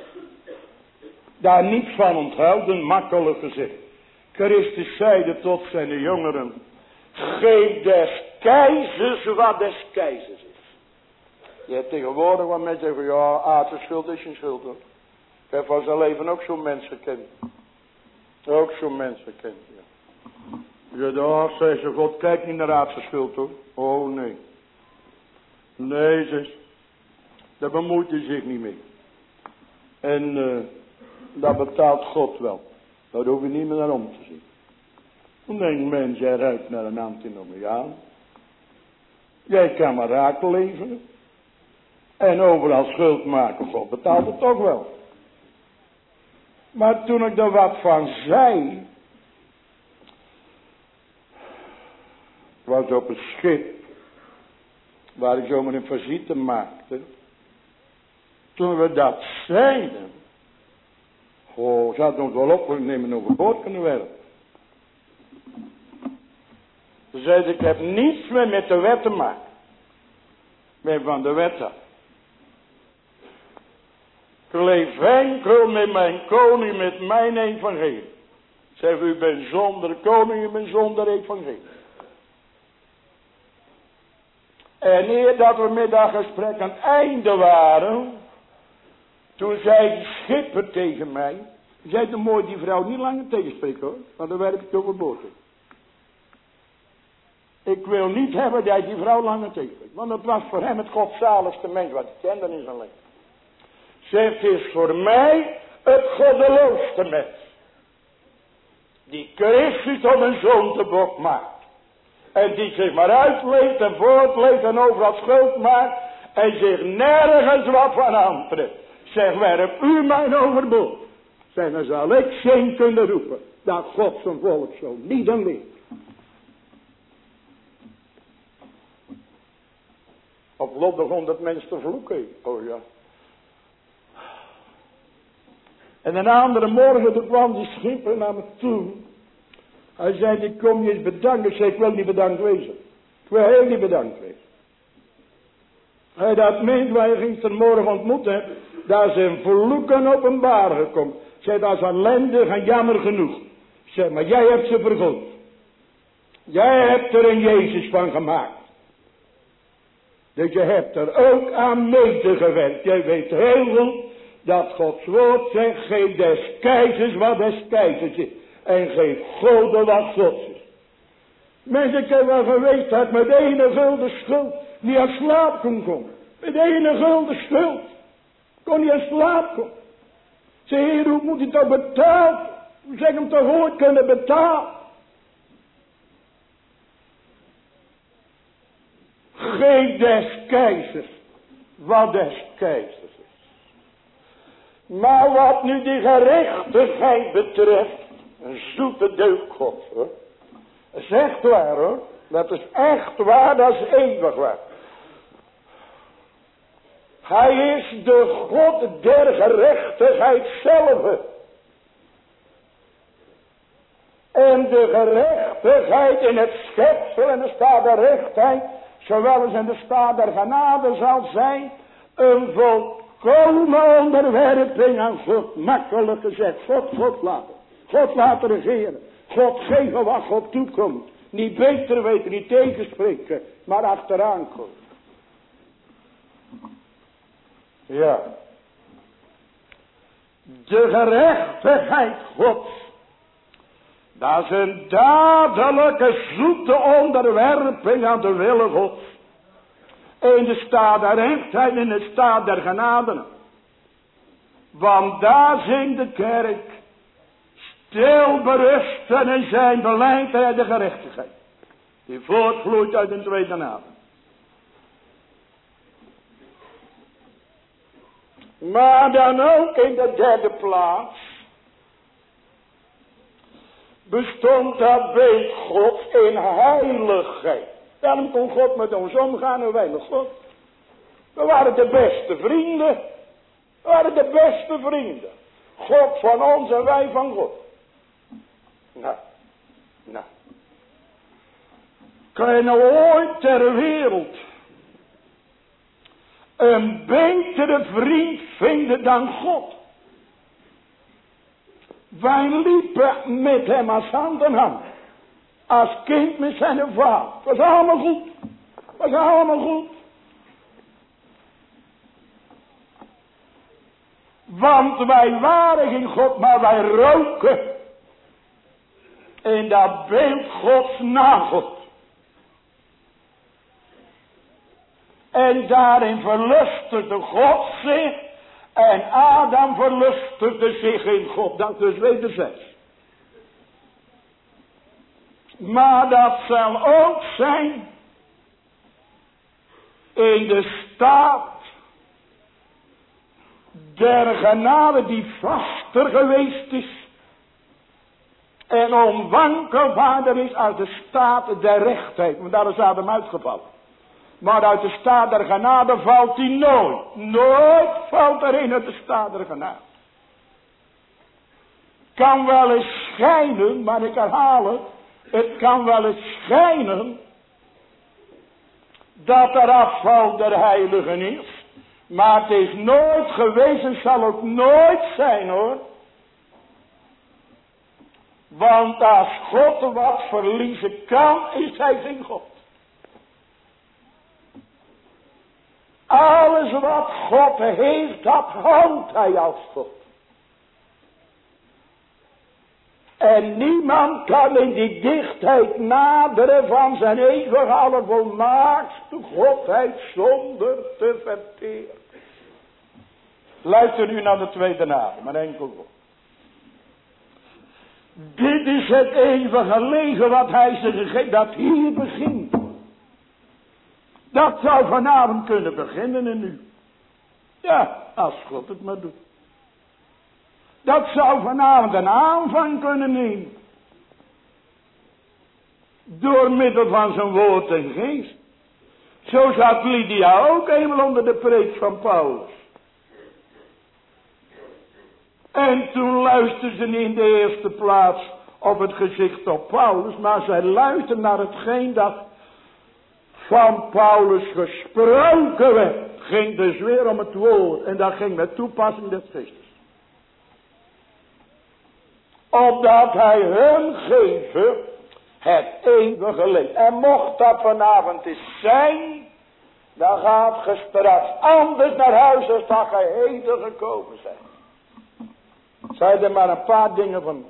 Daar niets van onthouden, makkelijk gezegd. Christus zeide tot zijn jongeren: geef des keizers wat des keizers is. Je hebt tegenwoordig wat mensen zeggen: ja, aardse schuld is geen schuld hoor. Ik heb van zijn leven ook zo'n mens gekend. Ook zo'n mens gekend, ja. Je zegt, zei ze, God kijkt niet naar aardse schuld hoor. Oh nee. Nee, zegt, daar bemoeit hij zich niet mee. En dat betaalt God wel. Daar hoef je niet meer naar om te zien. Nee, mens, jij ruikt naar een antinomiaan. Jij kan maar raak leven. En overal schuld maken, God betaalt het toch wel. Maar toen ik er wat van zei, was op een schip, waar ik zomaar een visite maakte. Toen we dat zeiden, oh, ze hadden ons wel opnemen overboord kunnen werpen. Ze zeiden, ik heb niets meer met de wet te maken. Ik ben van de wet af. Ik leef enkel met mijn koning, met mijn evangelie. Zeg, u bent zonder koning, u bent zonder evangelie. En eer dat we met dat gesprek aan het einde waren, toen zei die schipper tegen mij, zei de mooi die vrouw niet langer tegenspreken hoor, want dan werp ik overboord. Ik wil niet hebben dat die vrouw langer tegenspreekt, want het was voor hem het godzaligste mens wat ik kende in zijn leven. Zegt, het is voor mij het goddeloosste mens. Die Christus tot een zondebok maakt. En die zich maar uitleeft en voortleeft en overal schuld maakt. En zich nergens wat van aantrekt. Zeg, werp u mij overboord. Zeg, dan zal ik zin kunnen roepen. Dat God zijn volk zo niet aan leert. Op lot begon dat mens te vloeken. Oh ja. En een andere morgen toen kwam die schipper naar me toe. Hij zei, ik kom je eens bedanken. Ik zei, ik wil niet bedankt wezen. Ik wil heel niet bedankt wezen. Hij dat meent waar je gistermorgen ontmoet hebt. Daar zijn vloeken openbaar gekomen. Ik zei, dat is ellendig en jammer genoeg. Ik zei, maar jij hebt ze vergoed. Jij hebt er een Jezus van gemaakt. Dus je hebt er ook aan medegewerkt. Jij weet heel goed dat Gods woord zegt, geef des keizers wat des keizers is. En geef God wat Gods is. Mensen, ik heb wel geweest dat met ene gulden schuld niet aan slaap kon komen. Met ene gulden schuld kon niet aan slaap komen. Zeg, Heer, hoe moet ik dat betalen? Zeg hem toch ooit kunnen betalen? Geef des keizers wat des keizers is. Maar wat nu die gerechtigheid betreft, een zoete deuk God hoor. Dat is echt waar hoor. Dat is echt waar, dat is eeuwig waar. Hij is de God der gerechtigheid zelf. En de gerechtigheid in het schepsel en de staat der rechtheid, zowel als in de staat der genade zal zijn, een volkomen onderwerping aan God. Makkelijk gezegd, God laten. God laten regeren. God geven wat God toekomt. Niet beter weten, niet tegenspreken, maar achteraan komen. Ja. De gerechtigheid Gods. Dat is een dadelijke zoete onderwerping aan de wille Gods. In de staat der rechtheid, in de staat der genade. Want daar zingt de kerk stil berusten in zijn beleid en de gerechtigheid. Die voortvloeit uit een tweede naam. Maar dan ook in de derde plaats bestond dat beeld Gods in heiligheid. Daarom kon God met ons omgaan en wij met God. We waren de beste vrienden. We waren de beste vrienden. God van ons en wij van God. Nou. Kan je nou ooit ter wereld een betere vriend vinden dan God? Wij liepen met hem als hand in hand. Als kind met zijn vader. Het was allemaal goed. Het was allemaal goed. Want wij waren geen God, maar wij roken in dat beeld Gods nagel. En daarin verlustigde God zich. En Adam verlustigde zich in God. Dat is wederzijds. Maar dat zal ook zijn in de staat der genade die vaster geweest is en onwankelbaarder is uit de staat der rechtheid. Want daar is Adam uitgevallen. Maar uit de staat der genade valt hij nooit. Nooit valt er in uit de staat der genade. Kan wel eens schijnen, maar ik herhaal het. Het kan wel eens schijnen dat er afval der heiligen is. Maar het is nooit geweest en zal ook nooit zijn hoor. Want als God wat verliezen kan, is hij geen God. Alles wat God heeft, dat houdt hij als God. En niemand kan in die dichtheid naderen van zijn eeuwige allervolmaaktste Godheid zonder te verteren. Luister nu naar de tweede naam, maar enkel woord. Dit is het eeuwige leven wat hij ze gegeven, dat hier begint. Dat zou vanavond kunnen beginnen en nu. Ja, als God het maar doet. Dat zou vanavond een aanvang kunnen nemen. Door middel van zijn woord en geest. Zo zat Lydia ook eenmaal onder de preek van Paulus. En toen luisterde ze in de eerste plaats op het gezicht op Paulus. Maar zij luisterde naar hetgeen dat van Paulus gesproken werd. Ging dus weer om het woord. En dat ging met toepassing des Christus. Opdat hij hun geven het eeuwige leven. En mocht dat vanavond eens zijn, dan gaat ge straks anders naar huis als dat ge heden gekomen zijn. Zijn er maar een paar dingen van.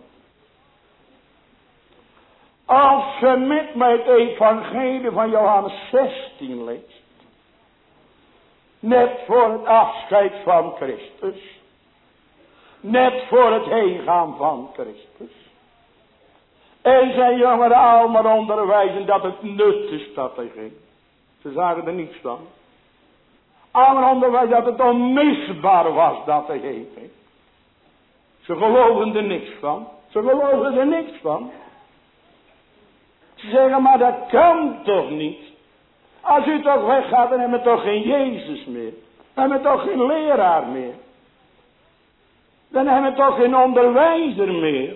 Als je met mij het evangelie van Johannes 16 leest, net voor het afscheid van Christus, net voor het heengaan van Christus, en zijn jongeren allemaal onderwijzen dat het nut is dat hij ging. Ze zagen er niets van. Allemaal onderwijzen dat het onmisbaar was dat hij heen ging. Ze geloven er niks van. Ze geloven er niks van. Ze zeggen, maar dat kan toch niet. Als u toch weggaat, dan hebben we toch geen Jezus meer. Dan hebben we toch geen leraar meer. Dan hebben we toch geen onderwijzer meer.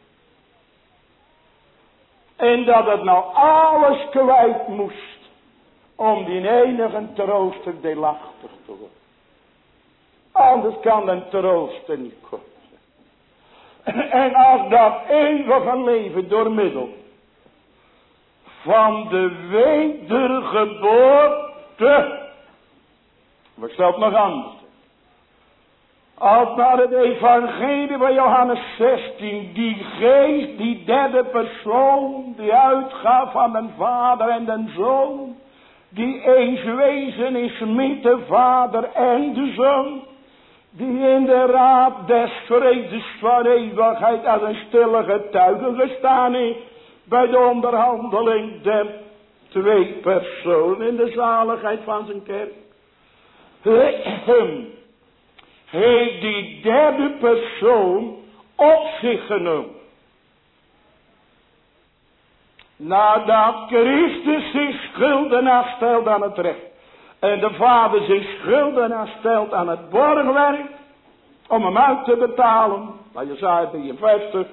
En dat het nou alles kwijt moest. Om die enige trooster deelachtig te worden. Anders kan een trooster niet komen. En als dat eeuwige leven door middel van de wedergeboorte, wat stelt nog anders? Als naar het evangelie van Johannes 16, die geest, die derde persoon, die uitgaat van de Vader en de Zoon, die eens wezen is met de Vader en de Zoon, die in de raad des vredes van eeuwigheid als een stille getuige gestaan heeft, bij de onderhandeling der twee personen in de zaligheid van zijn kerk. heeft die derde persoon op zich genomen. Nadat Christus zich schuldenaar stelt aan het recht. En de Vader zich schuldenaar stelt aan het borgwerk. Om hem uit te betalen. Maar Jesaja 53.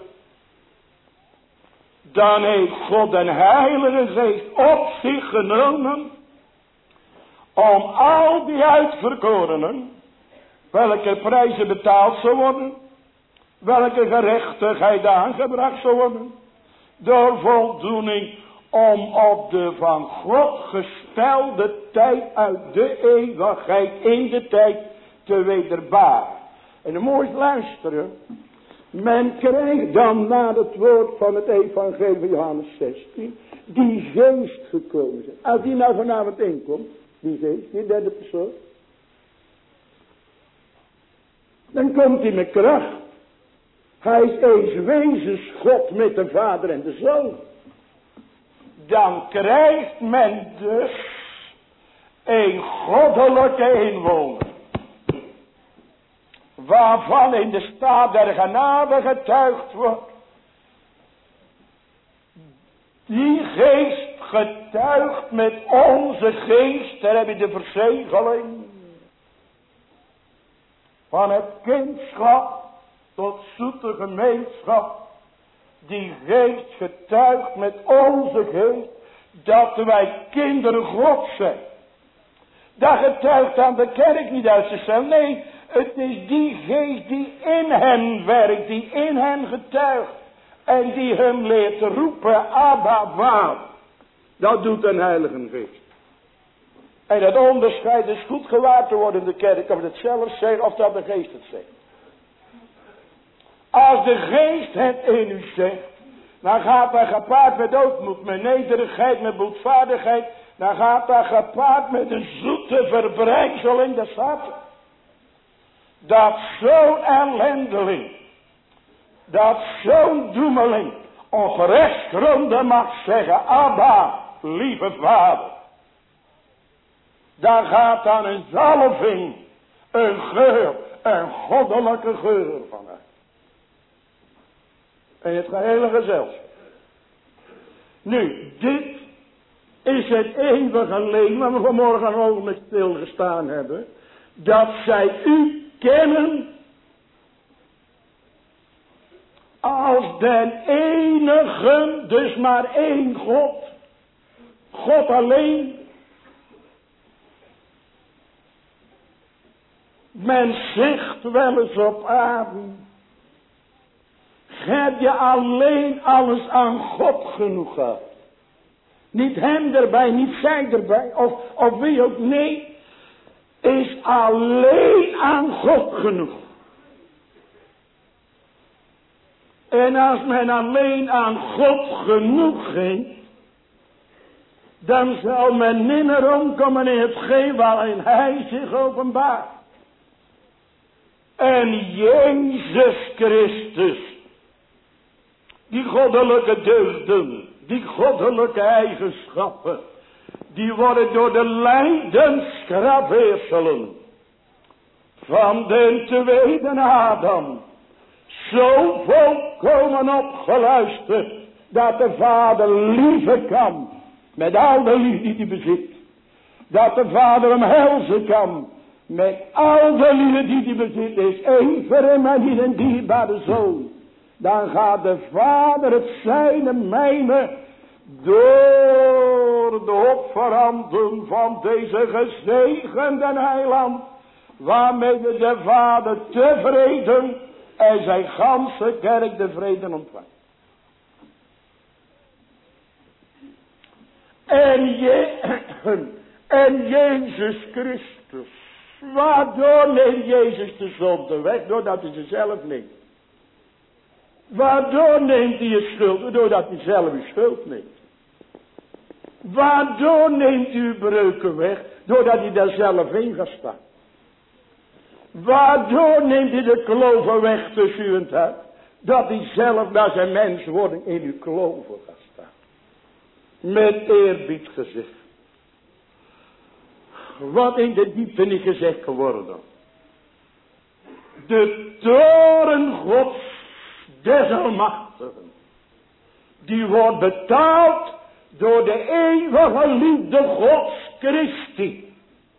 Dan heeft God den Heilige Geest op zich genomen. Om al die uitverkorenen. Welke prijzen betaald zou worden. Welke gerechtigheid aangebracht zou worden. Door voldoening om op de van God gestelde tijd uit de eeuwigheid in de tijd te wederbaren. En dan moet je luisteren. Men krijgt dan na het woord van het evangelie van Johannes 16 die geest gekozen. Als die nou vanavond inkomt, die geest, die derde persoon. Dan komt hij met kracht. Hij is eens wezens God met de Vader en de Zoon. Dan krijgt men dus een goddelijke inwoner. Waarvan in de staat der genade getuigd wordt. Die geest getuigt met onze geest. Daar heb je de verzegeling. Van het kindschap tot zoete gemeenschap. Die geest getuigt met onze geest. Dat wij kinderen God zijn. Dat getuigt aan de kerk niet uit zichzelf. Nee, het is die geest die in hen werkt. Die in hen getuigt. En die hem leert roepen. Abba, Vader. Dat doet een heilige geest. En dat onderscheid is goed gewaar te worden in de kerk. Of het zelf zegt of dat de geest het zegt. Als de geest het in u zegt. Dan gaat dat gepaard met ootmoed. Met nederigheid, met boetvaardigheid. Dan gaat dat gepaard met een zoete verbrijzeling. Dat staat er. Dat zo'n ellendeling. Dat zo'n doemeling. Op rechtsgronden mag zeggen. Abba, lieve Vader. Daar gaat dan een zalving. Een geur. Een goddelijke geur van uit. En het gehele gezelschap. Nu, dit is het eeuwige leven waar we vanmorgen een ogenblik stilgestaan hebben. Dat zij u kennen als den enige, dus maar één God. God alleen. Men zegt wel eens op aarde. Heb je alleen alles aan God genoeg gehad? Niet hem erbij, niet zij erbij, of wie ook. Nee, is alleen aan God genoeg. En als men alleen aan God genoeg heeft, dan zal men nimmer omkomen in hetgeen waarin hij zich openbaart. En Jezus Christus, die goddelijke deugden, die goddelijke eigenschappen, die worden door de lijdenskrabweerselen van de tweede Adam zo volkomen opgeluisterd, dat de Vader lieven kan, met al de liefde die hij bezit. Dat de Vader hem helzen kan, met al de liefde die hij bezit, is één voor hem en niet een dierbare zoon. Dan gaat de Vader het zijne mijne door de opverhanden van deze gezegende heiland, waarmee de Vader tevreden en zijn ganse kerk de vrede ontvangt. En Jezus Christus, waardoor neemt Jezus de zonde weg? Doordat hij ze zelf neemt. Waardoor neemt hij je schuld? Doordat hij zelf je schuld neemt. Waardoor neemt hij uw breuken weg? Doordat hij daar zelf in gaat staan. Waardoor neemt hij de kloven weg tussen u en het hart? Dat hij zelf naar zijn menswording in uw kloven gaat staan. Met eerbied gezegd. Wat in de diepte niet gezegd geworden. De toren Gods des Almachtigen. Die wordt betaald door de eeuwige liefde Gods Christi.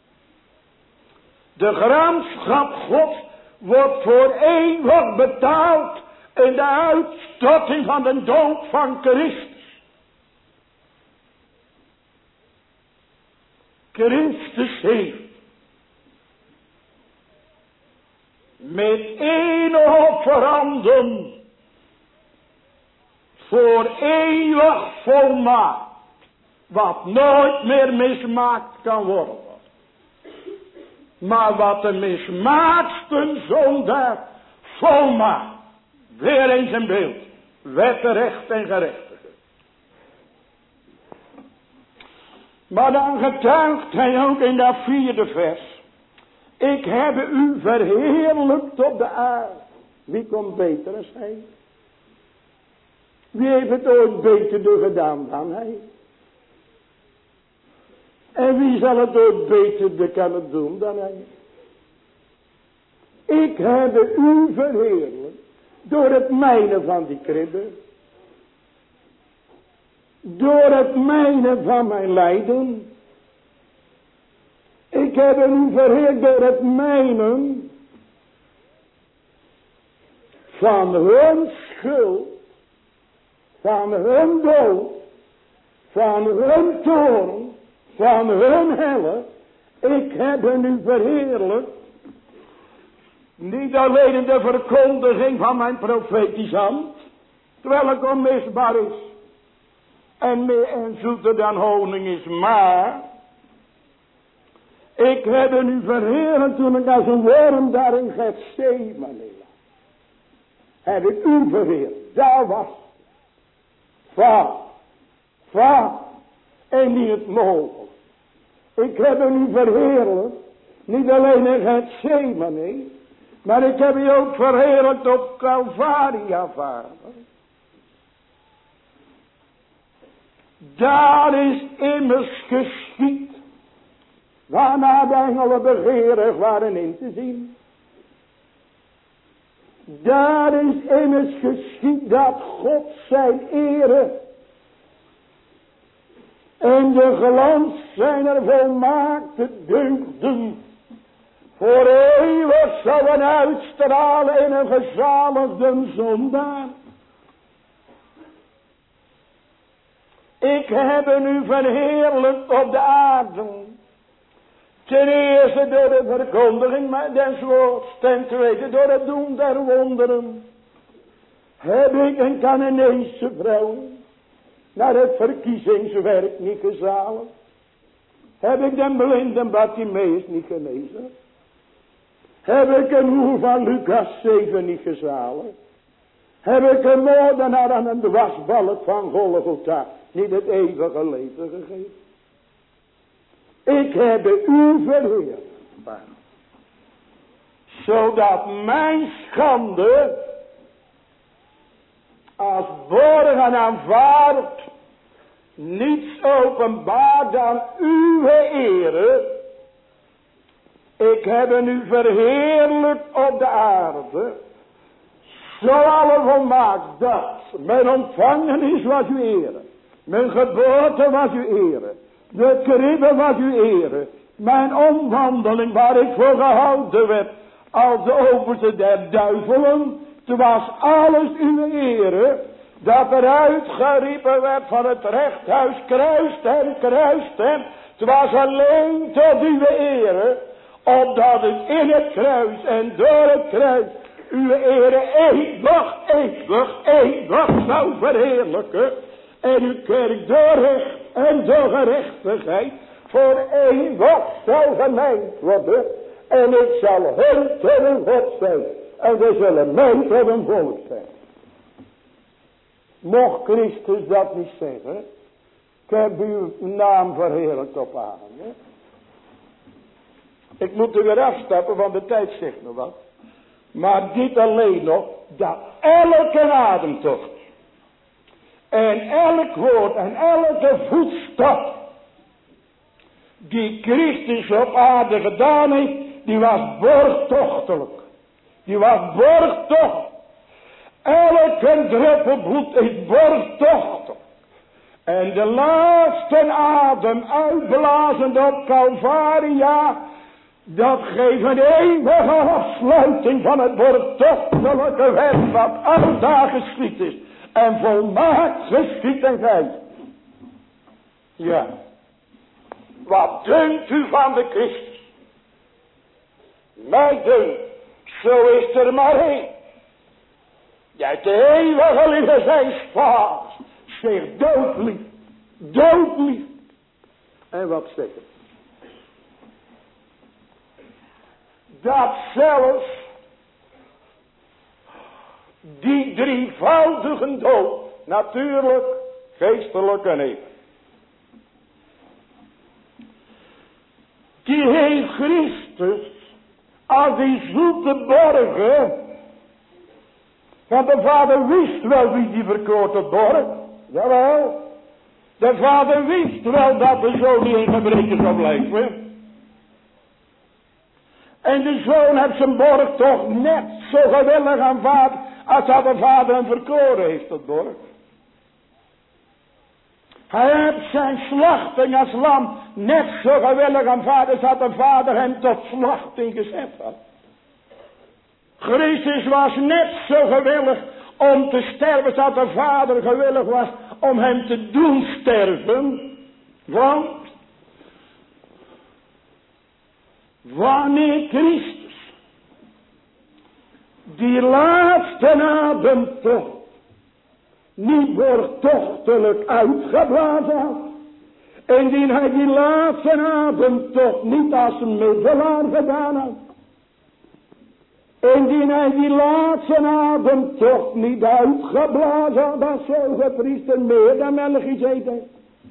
De gramschap Gods wordt voor eeuwig betaald in de uitstorting van de dood van Christus. Christus heeft met één offeranden voor eeuwig volmaakt, wat nooit meer mismaakt kan worden. Maar wat de mismaakste zondaar volmaakt, weer in zijn beeld, wet, recht en gerechtigheid. Maar dan getuigt hij ook in dat 4e vers. Ik heb u verheerlijkt op de aarde. Wie komt beter als hij? Wie heeft het ooit beter gedaan dan hij? En wie zal het ooit beter kunnen doen dan hij? Ik heb u verheerlijkt door het mijnen van die kribbe. Door het mijnen van mijn lijden. Ik heb u verheerd door het mijnen van hun schuld, van hun dood, van hun toorn, van hun helle. Ik heb u verheerlijkt. Niet alleen in de verkondiging van mijn profetisch ambt, terwijl het onmisbaar is. En meer en zoeter dan honing is, maar ik heb u verheerlijkt toen ik als een worm daar in Gethsemane lag. Heb ik u verheerlijkt, daar was Vader, en niet het mogelijk. Ik heb u verheerlijkt, niet alleen in Gethsemane, maar ik heb u ook verheerlijkt op Calvaria, Vader. Daar is immers geschied, waarna de engelen begeerig waren in te zien. Daar is immers geschied dat God zijn ere en de glans zijner volmaakte deugden voor eeuwig zouden uitstralen in een gezaligde zondaar. Ik heb u verheerlijkt op de aarde. Ten eerste door de verkondiging des woords. Ten tweede door het doen der wonderen. Heb ik een Canaanese vrouw naar het verkiezingswerk niet gezaligd. Heb ik de blinde Bartimeus niet genezen. Heb ik een hoer van Lucas 7 niet gezaligd. Heb ik een moordenaar aan een dwarsbalk van Golgotha niet het eeuwige leven gegeven. Ik heb u verheerlijkt, zodat mijn schande als borgen aanvaard niets openbaar dan uw ere. Ik heb u verheerlijkt op de aarde, zo alle volmaakt dat mijn ontvangenis was uw ere. Mijn geboorte was uw ere. De kribbe was uw ere. Mijn omwandeling waar ik voor gehouden werd als de overste der duivelen. Toen was alles uw ere. Dat er uitgeriepen werd van het rechthuis. Kruist hem, kruist hem. Het was alleen tot uw ere. Opdat ik in het kruis en door het kruis uw ere eeuwig, eeuwig, eeuwig zou verheerlijken. En uw kerk door recht en door gerechtigheid voor eeuwig zal gemengd worden. En ik zal hun tot een God zijn. En ze zullen mij tot een volk zijn. Mocht Christus dat niet zeggen. Ik heb uw naam verheerlijkt op aarde. Ik moet er weer afstappen, want de tijd zegt nog wat. Maar dit alleen nog, dat elke ademtocht en elk woord en elke voetstap die Christus op aarde gedaan heeft, die was borgtochtelijk. Die was borgtocht. Elke druppel bloed is borgtocht. En de laatste adem uitblazend op Calvaria, dat geeft een eeuwige afsluiting van het borgtochtelijke werk wat aldaar geschied is. En volmaakt geschied en gij. Ja. Wat dunkt u van de Christus? Mij dunkt, zo is er maar één. Die uit de eeuwige liefde zijn vaders zich doodlief. Doodlief. En wat zegt het? Dat zelfs die drievoudige dood, natuurlijk, geestelijk en eeuwig, die heeft Christus als die zoete borgen. Want de vader wist wel wie die verkoort tot borg. Jawel. De vader wist wel dat de zoon niet in gebreken zou blijven. En de zoon heeft zijn borg toch net zo gewillig aanvaard als dat de vader hem verkoren heeft tot borg. Hij heeft zijn slachting als lam net zo gewillig aanvaard als dat de vader hem tot slachting gezet had. Christus was net zo gewillig om te sterven als dat de vader gewillig was om hem te doen sterven. Want wanneer Christus die laatste ademtocht niet borgtochtelijk uitgeblazen had, indien hij die laatste ademtocht niet als een middelaar gedaan had, indien hij die laatste ademtocht niet uitgeblazen had, dan zou de priester meer dan Melchizedek heeft.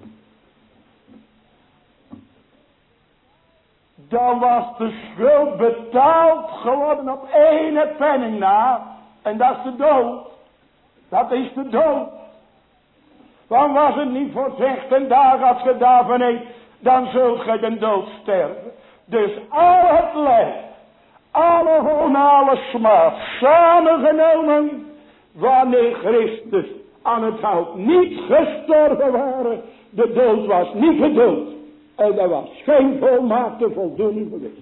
Dan was de schuld betaald geworden op 1 penning na. En dat is de dood. Dat is de dood. Dan was het niet voor 16 dagen als je daarvan eet, dan zult je de dood sterven. Dus al het lijf, alle hoon, alle smaad, samengenomen, wanneer Christus aan het hout niet gestorven waren, de dood was niet gedood. En er was geen volmaakte voldoening geweest.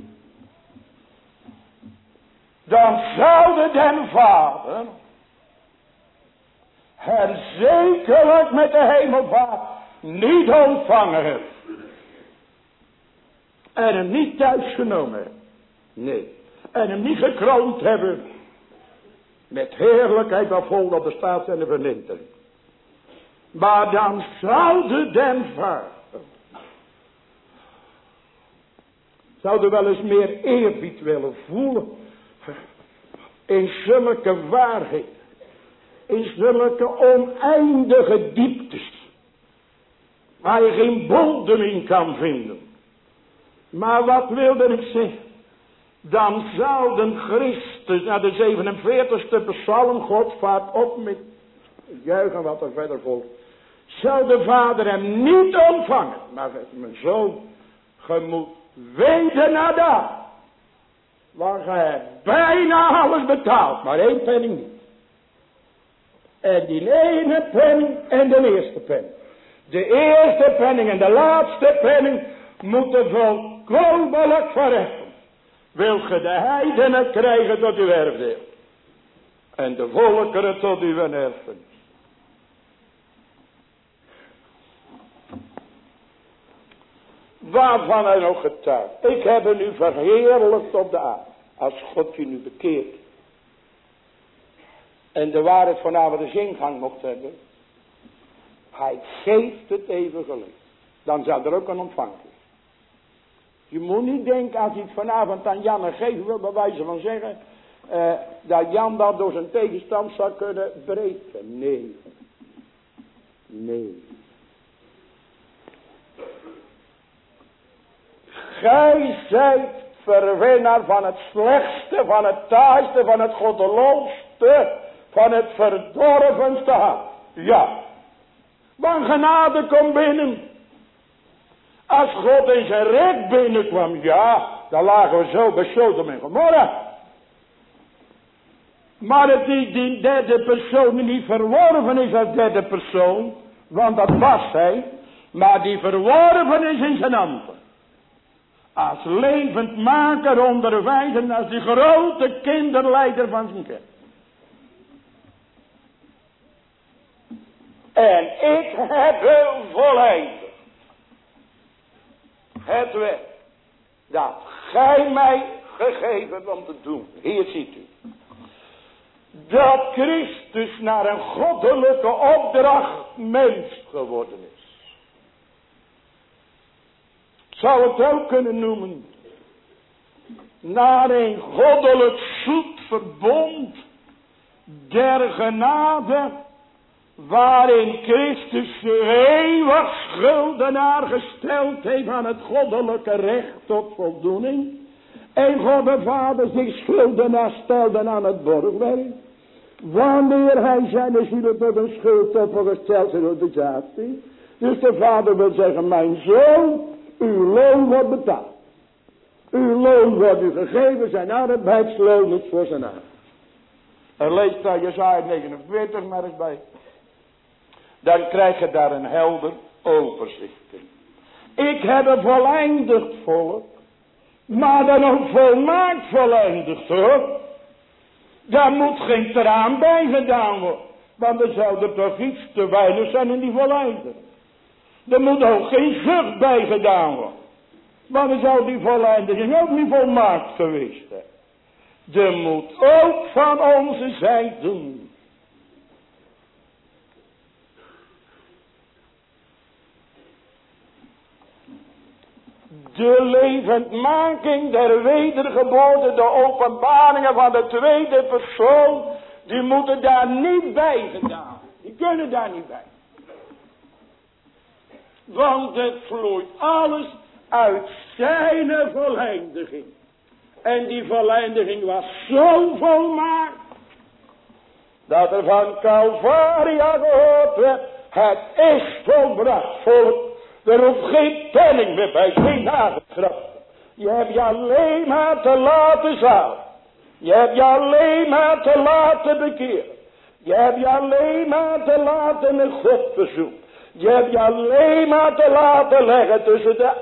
Dan zou den Vader hem zekerlijk met de hemelvaart niet ontvangen hebben. En hem niet thuis genomen hebben. Nee. En hem niet gekroond hebben met heerlijkheid waarvol dat bestaat en de vernietiging. Maar dan zou den Vader zouden wel eens meer eerbied willen voelen in zulke waarheid, in zulke oneindige dieptes, waar je geen bodem in kan vinden. Maar wat wilde ik zeggen? Dan zouden Christus naar de 47ste psalm, God vaart op met juichen wat er verder volgt, zou de Vader hem niet ontvangen. Maar mijn zoon, je moet weten naar dat. Want je hebt bijna alles betaald, maar 1 penning niet. En die 1 penning en de eerste penning. De eerste penning en de laatste penning moeten volkomelijk verrechten. Wilt ge de heidenen krijgen tot uw erfdeel. En de volkeren tot uw erfenis. Waarvan hij nog getuigt. Ik heb u nu verheerlijkt op de aarde. Als God je nu bekeert. En de waarheid vanavond de zingang mocht hebben. Hij geeft het eeuwige leven. Dan zal er ook een ontvangst zijn. Je moet niet denken als hij het vanavond aan Jan geven wil. Bij wijze van zeggen. Dat Jan dat door zijn tegenstand zou kunnen breken. Nee. Nee. Gij zijt verwinnaar van het slechtste, van het taaiste, van het goddeloosste, van het verdorvenste hart. Ja. Want genade komt binnen. Als God in zijn rek binnenkwam, ja, dan lagen we zo bij Sodom en Gomorra. Maar het is die derde persoon die niet verworven is als derde persoon. Want dat was hij. Maar die verworven is in zijn handen. Als levendmaker, onderwijzer, als die grote kinderleider van zijn kerk. En ik heb volledig het werk dat gij mij gegeven hebt om te doen. Hier ziet u. Dat Christus naar een goddelijke opdracht mens geworden is. Zou het ook kunnen noemen. Naar een goddelijk zoet verbond der genade. Waarin Christus de eeuwig schuldenaar gesteld heeft aan het goddelijke recht tot voldoening. En God de Vader zich schuldenaar stelde aan het borgwerk. Wanneer hij zijn ziel tot een schuldtoffer gesteld is door de zaadste. Dus de Vader wil zeggen, mijn zoon, uw loon wordt betaald. Uw loon wordt u gegeven, zijn arbeidsloon is voor zijn arbeid. En leest daar Jesaja 49 maar eens bij. Dan krijg je daar een helder overzicht in. Ik heb een voleindigd volk. Maar dan ook volmaakt voleindigd hoor. Daar moet geen traan bij gedaan worden. Want er zou er toch iets te weinig zijn in die voleindiging. Er moet ook geen zucht bij gedaan worden. Want dan zou die voleindiging ook niet volmaakt geweest zijn. Er moet ook van onze zijde de levendmaking der wedergeboorte, de openbaringen van de tweede persoon, die moeten daar niet bij gedaan. Die kunnen daar niet bij. Want het vloeit alles uit zijn voleindiging. En die voleindiging was zo volmaakt, dat er van Calvaria gehoord werd, het is volbracht, volk. Er hoeft geen penning meer bij, geen nagetrapt. Je hebt je alleen maar te laten zalen. Je hebt je alleen maar te laten bekeren. Je hebt je alleen maar te laten een God bezoeken. Je hebt je alleen maar te laten leggen tussen de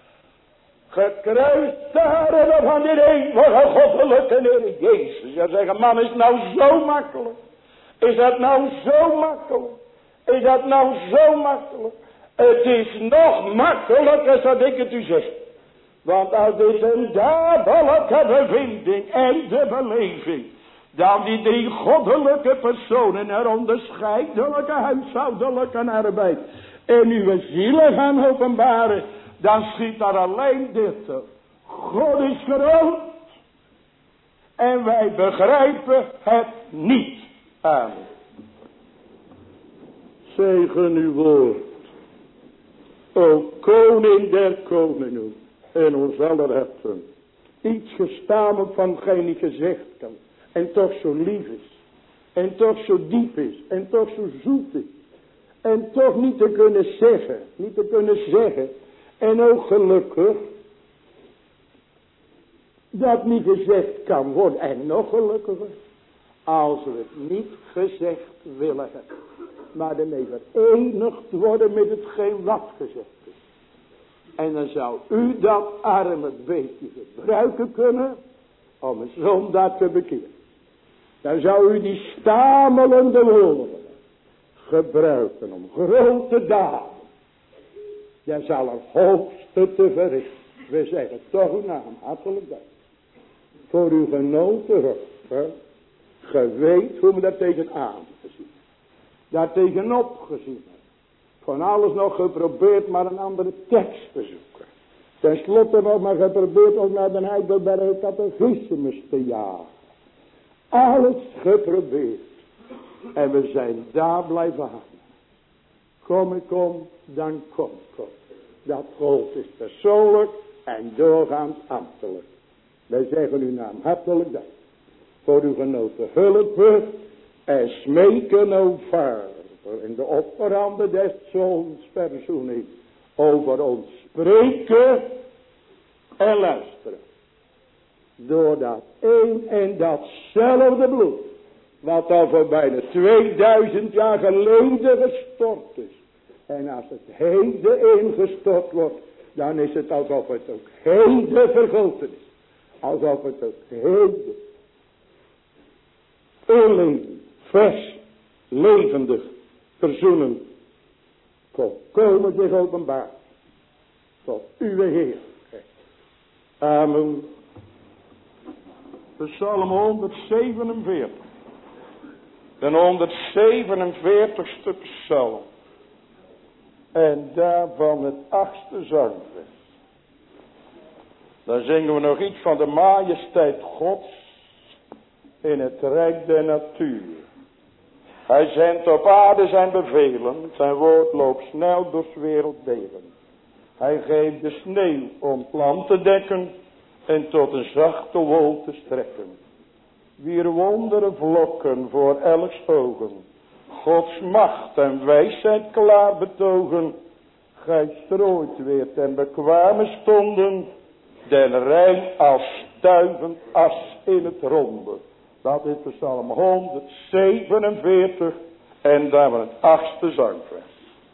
gekruiste van die eeuwige goddelijke Heer Jezus. Je zegt, man, is het nou zo makkelijk? Is dat nou zo makkelijk? Is dat nou zo makkelijk? Het is nog makkelijker zodat ik het u zeg. Want als is een dadelijke bevinding en de beleving. Dan die drie goddelijke personen er onderscheidelijke huishoudelijke arbeid. En uw zielen gaan openbaren. Dan schiet daar alleen dit. God is groot. En wij begrijpen het niet. Amen. Zegen uw woord. O koning der koningen en ons aller harten. Iets gestameld van gij niet gezegd kan. En toch zo lief is. En toch zo diep is. En toch zo zoet is. En toch niet te kunnen zeggen. Niet te kunnen zeggen. En ook gelukkig. Dat niet gezegd kan worden. En nog gelukkiger. Als we het niet gezegd willen hebben. Maar ermee verenigd worden met hetgeen wat gezegd is. En dan zou u dat arme beetje gebruiken kunnen. Om een zondaar te bekeren. Dan zou u die stamelende woorden gebruiken om grote daden. Dan zal er hoogste te verrichten. We zeggen toch uw naam, hartelijk dank. Voor uw genoten rug. Ge weet hoe we daar tegenaan gezien. Daar tegenop gezien hebben. Van alles nog geprobeerd maar een andere tekst te zoeken. Ten slotte nog maar geprobeerd ook naar de Heidelberg catechismus te jagen. Alles geprobeerd. En we zijn daar blijven hangen. Kom, dan kom. Dat gold is persoonlijk en doorgaans ambtelijk. Wij zeggen uw naam hartelijk dank. Voor uw genoten hulp en smeken o Vader in de offerande des zoons verzoening over ons spreken en luisteren. Door dat één en datzelfde bloed wat al voor bijna 2000 jaar geleden gestort is. En als het heden ingestort wordt, dan is het alsof het ook heden vergoten is. Alsof het ook heden onleven, vers, levendig, verzoenen, volkomen zich openbaar. Tot uw Heer. Amen. Psalm 147. De 147ste psalm. En daarvan het 8e zangvers. Dan zingen we nog iets van de majesteit Gods in het rijk der natuur. Hij zendt op aarde zijn bevelen, zijn woord loopt snel door 's wereld delen. Hij geeft de sneeuw om het land te dekken en tot een zachte wol te strekken. Wier wonderen vlokken voor elks ogen, Gods macht en wijsheid klaar betogen. Gij strooit weer ten bekwame stonden, den rein als stuivend as in het ronde. Dat is Psalm 147 en dan het 8e zangvers.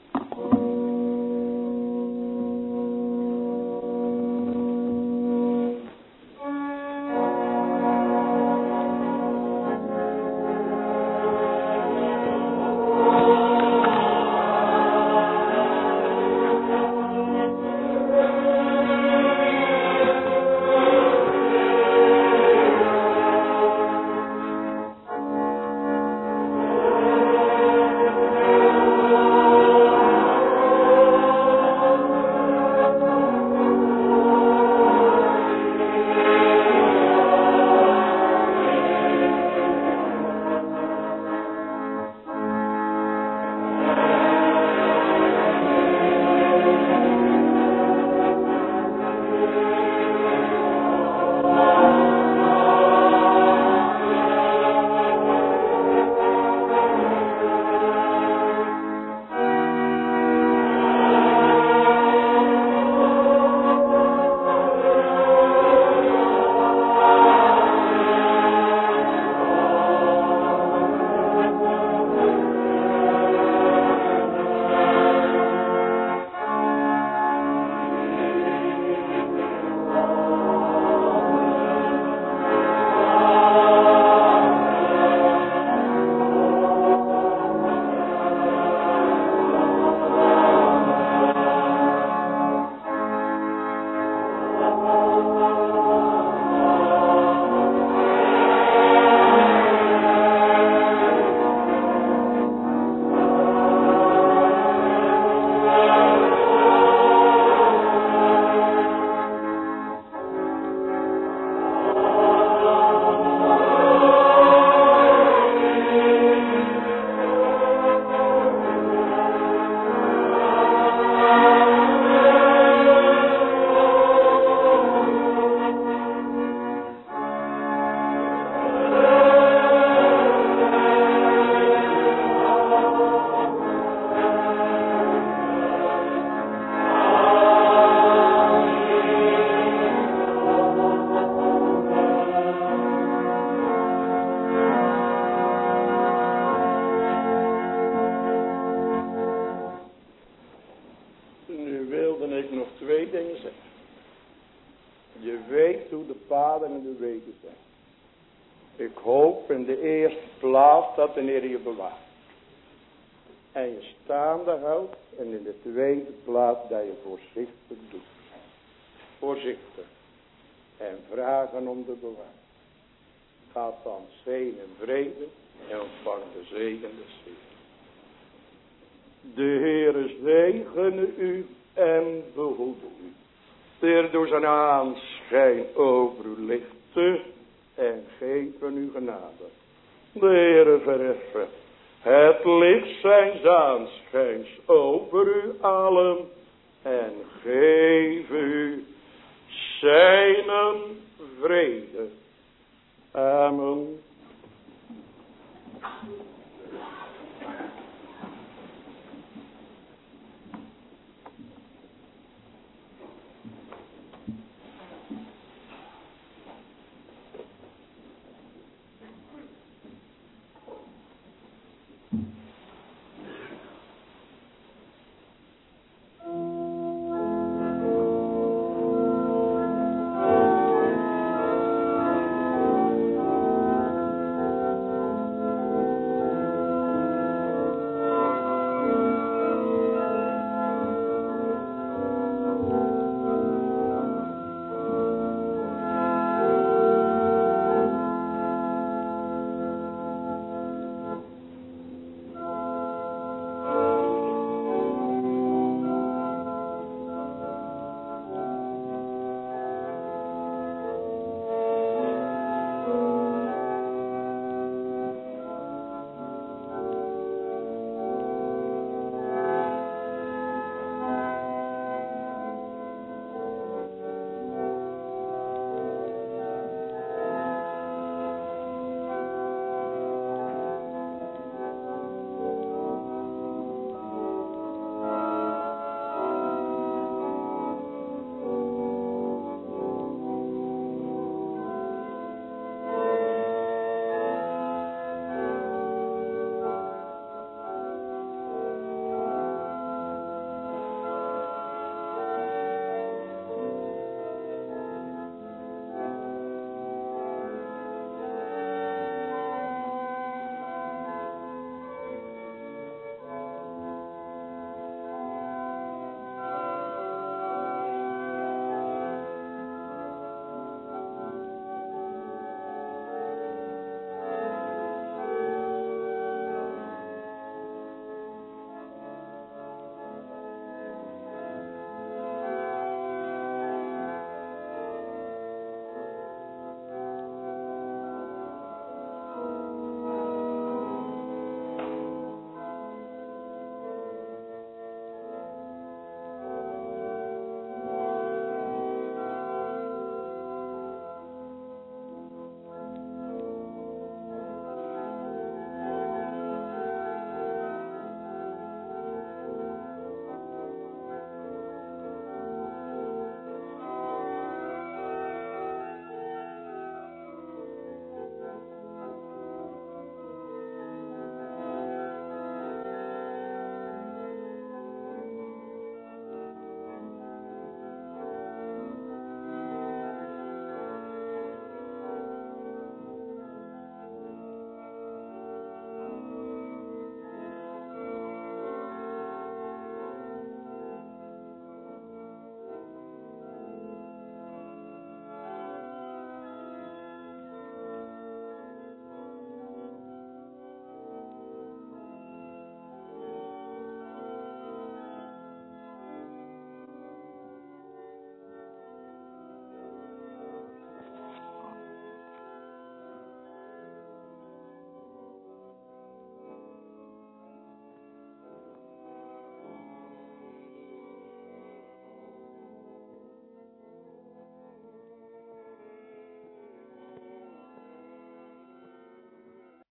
Dat de Heer je bewaart. En je staande houdt. En in de tweede plaats dat je voorzichtig doet. Voorzichtig. En vragen om de bewaring. Gaat dan zegen en vrede. En ontvang de zegen des Heeren. De Heere zegene u en behoede u. De Heer door zijn aanschijn over u lichten. En geven u genade. De Heere verheffen het licht zijns aanschijns over u allen en geef u zijn vrede. Amen.